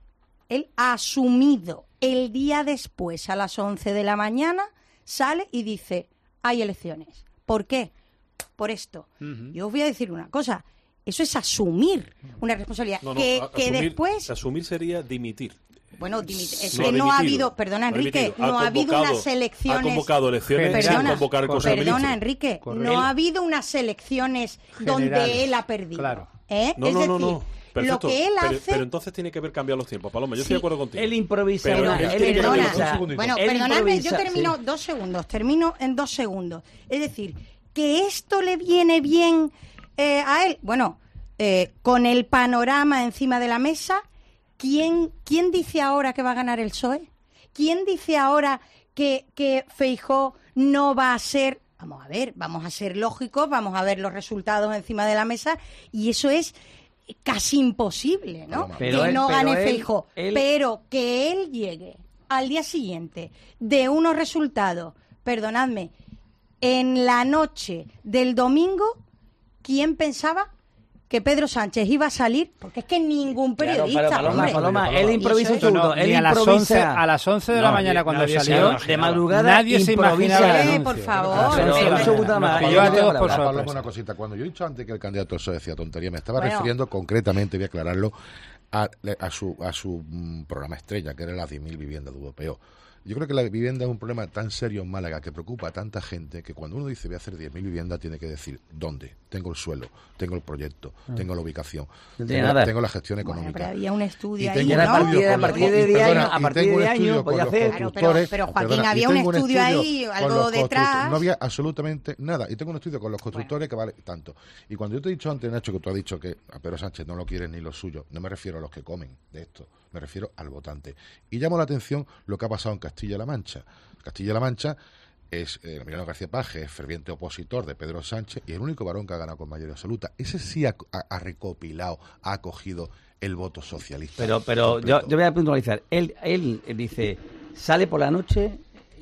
Él ha asumido el día después, a las once de la mañana, sale y dice, hay elecciones. ¿Por qué? Por esto. Uh-huh. Yo os voy a decir una cosa. Eso es asumir una responsabilidad. No, no, que, a, que asumir, después... Asumir sería dimitir. Bueno, dimitir. Es no, que no dimitido, ha habido... Perdona, Enrique, no, no ha habido unas elecciones... Ha convocado elecciones perdona, sin convocar cosas Perdona, Enrique, Correcto. no ha habido unas elecciones donde Generales. él ha perdido. Claro. ¿eh? No, es no, decir, no, no. Perfecto, lo que él hace... pero, pero entonces tiene que haber cambiado los tiempos, Paloma. Yo sí, estoy de acuerdo contigo. Él improvisa. Pero él, él perdona, bueno, él perdonadme, improvisa, yo termino sí. dos segundos, termino en dos segundos. Es decir, que esto le viene bien eh, a él. Bueno, eh, con el panorama encima de la mesa, ¿quién, ¿quién dice ahora que va a ganar el P S O E? ¿Quién dice ahora que, que Feijóo no va a ser... Vamos a ver, vamos a ser lógicos, vamos a ver los resultados encima de la mesa, y eso es casi imposible, ¿no? Pero que él, no gane Feijóo, pero que él llegue al día siguiente de unos resultados, perdonadme, en la noche del domingo, ¿quién pensaba que Pedro Sánchez iba a salir? Porque es que ningún periodista... Claro, Paloma, hombre, Paloma, él improvisa todo. No, él ni a las once, a las once de la no, mañana cuando nadie salió, de madrugada nadie se imaginaba. Eh, por favor. Pero, pero, un segundo más. Yo a todos por sorpresa. Una cosita. Cuando yo he dicho antes que el candidato P S O E decía tontería, me estaba bueno. refiriendo concretamente, voy a aclararlo, a, a su a su um, programa estrella, que era las diez mil viviendas de V P O. Yo creo que la vivienda es un problema tan serio en Málaga que preocupa a tanta gente que cuando uno dice voy a hacer diez mil viviendas tiene que decir dónde, tengo el suelo, tengo el proyecto, ah. tengo la ubicación, no tengo, nada. tengo la gestión económica. Bueno, pero había un estudio y ahí, ¿no? A partir, a partir de diez años, a partir de años podía hacer. Claro, pero, pero Joaquín, perdona, había un estudio, estudio ahí, algo detrás. No había absolutamente nada. Y tengo un estudio con los constructores bueno. que vale tanto. Y cuando yo te he dicho antes, Nacho, que tú has dicho que a Pedro Sánchez no lo quieren ni los suyos, no me refiero a los que comen de esto, me refiero al votante. Y llamo la atención lo que ha pasado en Castilla-La Mancha. Castilla-La Mancha es, eh, Emiliano García Paje es ferviente opositor de Pedro Sánchez y el único varón que ha ganado con mayoría absoluta. Ese sí ha, ha, ha recopilado, ha acogido el voto socialista. Pero pero yo, yo voy a puntualizar. Él, él dice, sale por la noche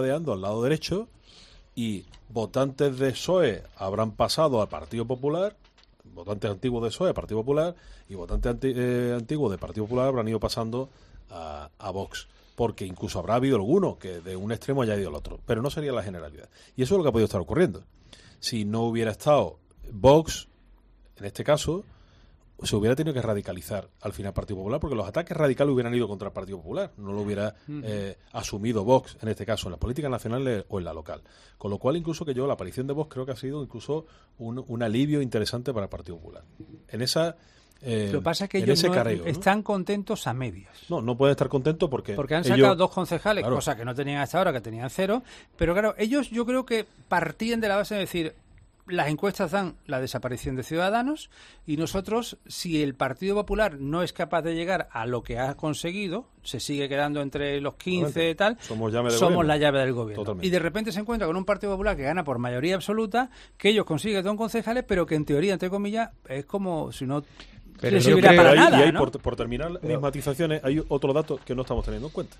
paladeando al lado derecho y votantes de P S O E habrán pasado al Partido Popular, votantes antiguos de P S O E al Partido Popular, y votantes anti, eh, antiguos del Partido Popular habrán ido pasando a, a Vox. porque incluso habrá habido alguno que de un extremo haya ido al otro, pero no sería la generalidad. Y eso es lo que ha podido estar ocurriendo. Si no hubiera estado Vox, en este caso, se hubiera tenido que radicalizar al final el Partido Popular, porque los ataques radicales hubieran ido contra el Partido Popular, no lo hubiera eh, asumido Vox, en este caso, en las políticas nacionales o en la local. Con lo cual, incluso que yo, la aparición de Vox creo que ha sido incluso un, un alivio interesante para el Partido Popular. En esa... Eh, lo que pasa es que ellos no carreo, están ¿no? contentos a medias. No, no pueden estar contentos porque... Porque han sacado ellos, dos concejales, claro. cosa que no tenían hasta ahora, que tenían cero. Pero claro, ellos yo creo que partían de la base de decir... Las encuestas dan la desaparición de Ciudadanos y nosotros, si el Partido Popular no es capaz de llegar a lo que ha conseguido, se sigue quedando entre los quince y tal, somos, llave somos la llave del gobierno. Totalmente. Y de repente se encuentra con un Partido Popular que gana por mayoría absoluta, que ellos consiguen dos concejales, pero que en teoría, entre comillas, es como si no pero les sirviera para hay, nada. Y hay, ¿no? por, por terminar mis matizaciones, hay otro dato que no estamos teniendo en cuenta.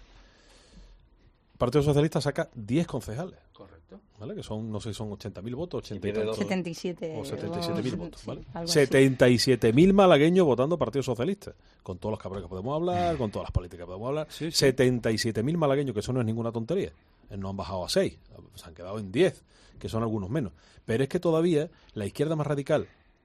El Partido Socialista saca diez concejales. Correcto. ¿Vale? Que son, no sé, son ochenta mil votos, ochenta y tantos. setenta y siete. O setenta y siete mil votos, ¿vale? Sí, setenta y siete mil malagueños votando Partido Socialista. Con todos los cabrones que podemos hablar, con todas las políticas que podemos hablar. Sí, sí. setenta y siete mil malagueños, que eso no es ninguna tontería. No han bajado a seis, se han quedado en diez, que son algunos menos. Pero es que todavía la izquierda más radical,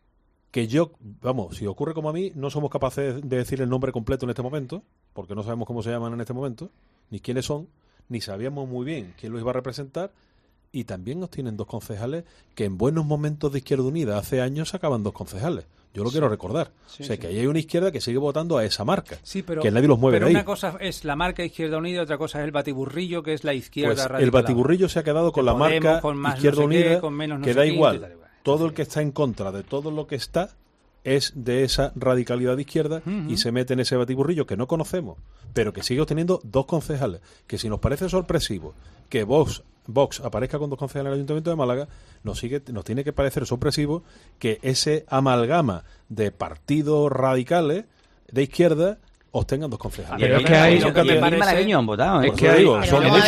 que yo, vamos, si ocurre como a mí, no somos capaces de decir el nombre completo en este momento, porque no sabemos cómo se llaman en este momento, ni quiénes son, ni sabíamos muy bien quién los iba a representar, y también nos tienen dos concejales que en buenos momentos de Izquierda Unida hace años sacaban dos concejales. Yo lo sí. quiero recordar. Sí, o sea, sí. que ahí hay una izquierda que sigue votando a esa marca, sí, pero, que nadie los mueve pero de ahí. Una cosa es la marca Izquierda Unida, otra cosa es el batiburrillo, que es la izquierda pues radical. El batiburrillo se ha quedado con la Podemos, marca con más Izquierda no sé Unida, qué, con menos no que sé da qué, igual. Tal, igual. Todo el que está en contra de todo lo que está es de esa radicalidad de izquierda uh-huh. y se mete en ese batiburrillo que no conocemos, pero que sigue obteniendo dos concejales. Que si nos parece sorpresivo que Vox, Vox aparezca con dos concejales en el Ayuntamiento de Málaga, nos, sigue, nos tiene que parecer sorpresivo que ese amalgama de partidos radicales de izquierda obtengan dos concejales. Pero es que hay malagueños han votado. Es que hay,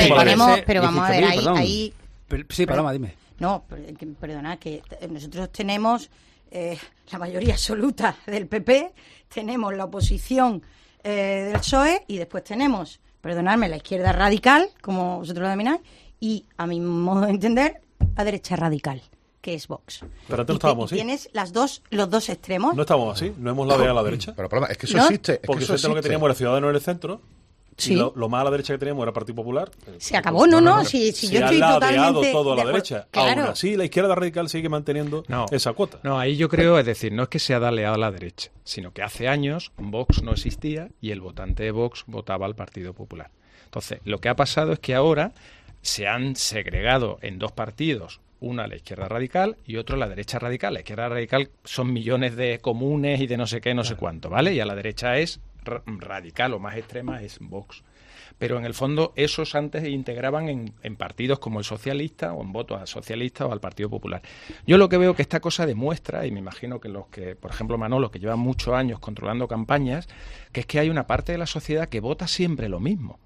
pero vamos a ver, ahí... ahí... Sí, Paloma, dime. No, perdona, que nosotros tenemos eh, la mayoría absoluta del P P, tenemos la oposición eh, del P S O E y después tenemos, perdonadme, la izquierda radical, como vosotros lo denomináis, y a mi modo de entender, la derecha radical, que es Vox. Pero antes no y estábamos te, y así. Tienes las dos, los dos extremos. No estamos así, no hemos ladeado a la derecha. Pero problema, es que eso ¿No? existe. Es Porque que eso eso es lo que teníamos era Ciudadanos en el centro. Sí. Y lo, lo más a la derecha que teníamos era Partido Popular. Se acabó, no, no, no. Si, si se yo estoy ha totalmente ladeado todo a la de derecha. Claro. Aún así, la izquierda radical sigue manteniendo no, esa cuota. No, ahí yo creo, es decir, no es que se ha daleado a la derecha, sino que hace años Vox no existía y el votante de Vox votaba al Partido Popular. Entonces, lo que ha pasado es que ahora se han segregado en dos partidos, una la izquierda radical y otro la derecha radical. La izquierda radical son millones de comunes y de no sé qué, no sé cuánto, ¿vale? Y a la derecha es radical o más extrema es Vox. Pero en el fondo esos antes integraban en, en partidos como el socialista o en votos a socialista o al Partido Popular. Yo lo que veo que esta cosa demuestra, y me imagino que los que, por ejemplo Manolo, que lleva muchos años controlando campañas, que es que hay una parte de la sociedad que vota siempre lo mismo.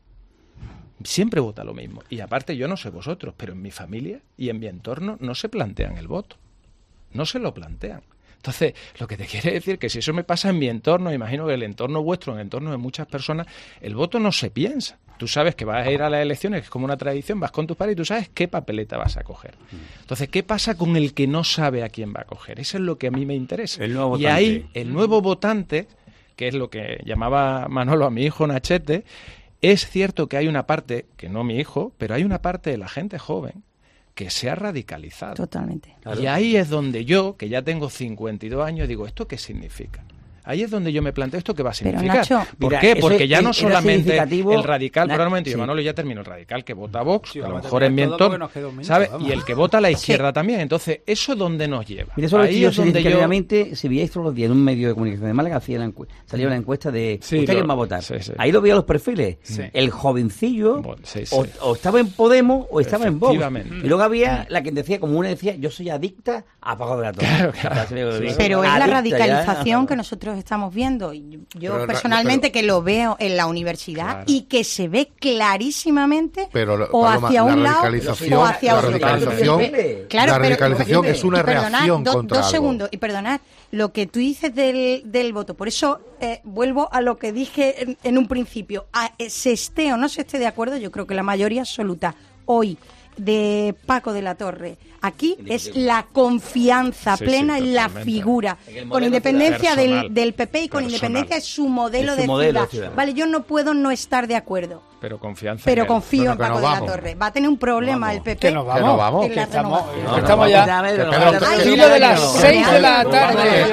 Siempre vota lo mismo. Y aparte yo no sé vosotros, pero en mi familia y en mi entorno no se plantean el voto. No se lo plantean. Entonces, lo que te quiere decir que si eso me pasa en mi entorno, imagino que el entorno vuestro, en el entorno de muchas personas, el voto no se piensa. Tú sabes que vas a ir a las elecciones, que es como una tradición, vas con tus padres y tú sabes qué papeleta vas a coger. Entonces, ¿qué pasa con el que no sabe a quién va a coger? Eso es lo que a mí me interesa. El nuevo y votante. ahí, el nuevo votante, que es lo que llamaba Manolo a mi hijo Nachete, es cierto que hay una parte, que no mi hijo, pero hay una parte de la gente joven que se ha radicalizado. Totalmente. Claro. Y ahí es donde yo, que ya tengo cincuenta y dos años, digo, ¿esto qué significa? Ahí es donde yo me planteo esto que va a significar. Nacho, ¿Por mira, qué? Porque ya no solamente el radical, la, pero un momento, sí. Manolo ya terminó, el radical que vota Vox, sí, a lo a mejor en mi entorno, ¿sabes? Vamos. Y el que vota a la izquierda sí. también. Entonces, ¿eso dónde nos lleva? Mira, eso Ahí es donde yo... Realmente, si veíais todos los días en un medio de comunicación de Málaga, hacía la encu... salía una encuesta de sí, ¿usted lo... quién va a votar? Sí, sí. Ahí lo veía los perfiles. Sí. El jovencillo sí, sí. O, o estaba en Podemos o estaba en Vox. Y luego había mm. la que decía, como una decía, yo soy adicta a Paco de la Torre. Claro, claro. Sí. Pero es la radicalización ya... que nosotros nosotros estamos viendo, yo Pero, personalmente pero, que lo veo en la universidad claro. y que se ve clarísimamente pero, o Paloma, hacia un la lado radicalización, o hacia la otro. radicalización, Claro, la pero- radicalización es una y perdonad, reacción do- contra dos algo. segundos, y perdonad, lo que tú dices del, del voto, por eso eh, vuelvo a lo que dije en, en un principio, a, eh, se esté o no se esté de acuerdo, yo creo que la mayoría absoluta hoy de Paco de la Torre aquí es la confianza Sí, plena sí, en la totalmente. figura, En el con modelo independencia del, personal. del P P y con Personal. independencia de su modelo, De su de, modelo ciudad. de ciudad. Vale, yo no puedo no estar de acuerdo. Pero confianza. Pero en él. confío Bueno, en que Paco nos de la vamos. Torre. Va a tener un problema el P P. Que nos vamos, en la que estamos, renovación. que estamos ya al filo de las seis de la tarde.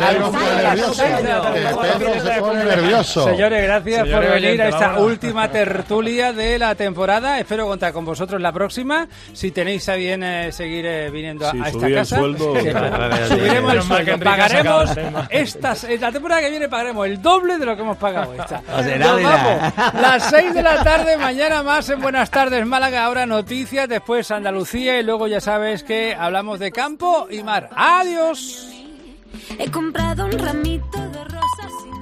Pedro se pone nervioso. Señores, gracias Señores por venir a oyentes, esta vámonos. última tertulia de la temporada. Espero contar con vosotros la próxima. Si tenéis a bien eh, seguir eh, viniendo a, Sí, a esta subí el casa, sueldo. sí, subiremos el Menos mal que sueldo. Enrique ha Pagaremos sacado el tema. estas, en la temporada que viene pagaremos el doble de lo que hemos pagado esta. O sea, Nos nada. vamos. Las seis de la tarde, mañana más en Buenas Tardes Málaga. Ahora noticias, después Andalucía y luego ya sabes que hablamos de campo y mar. Adiós. He comprado un ramito de rosas.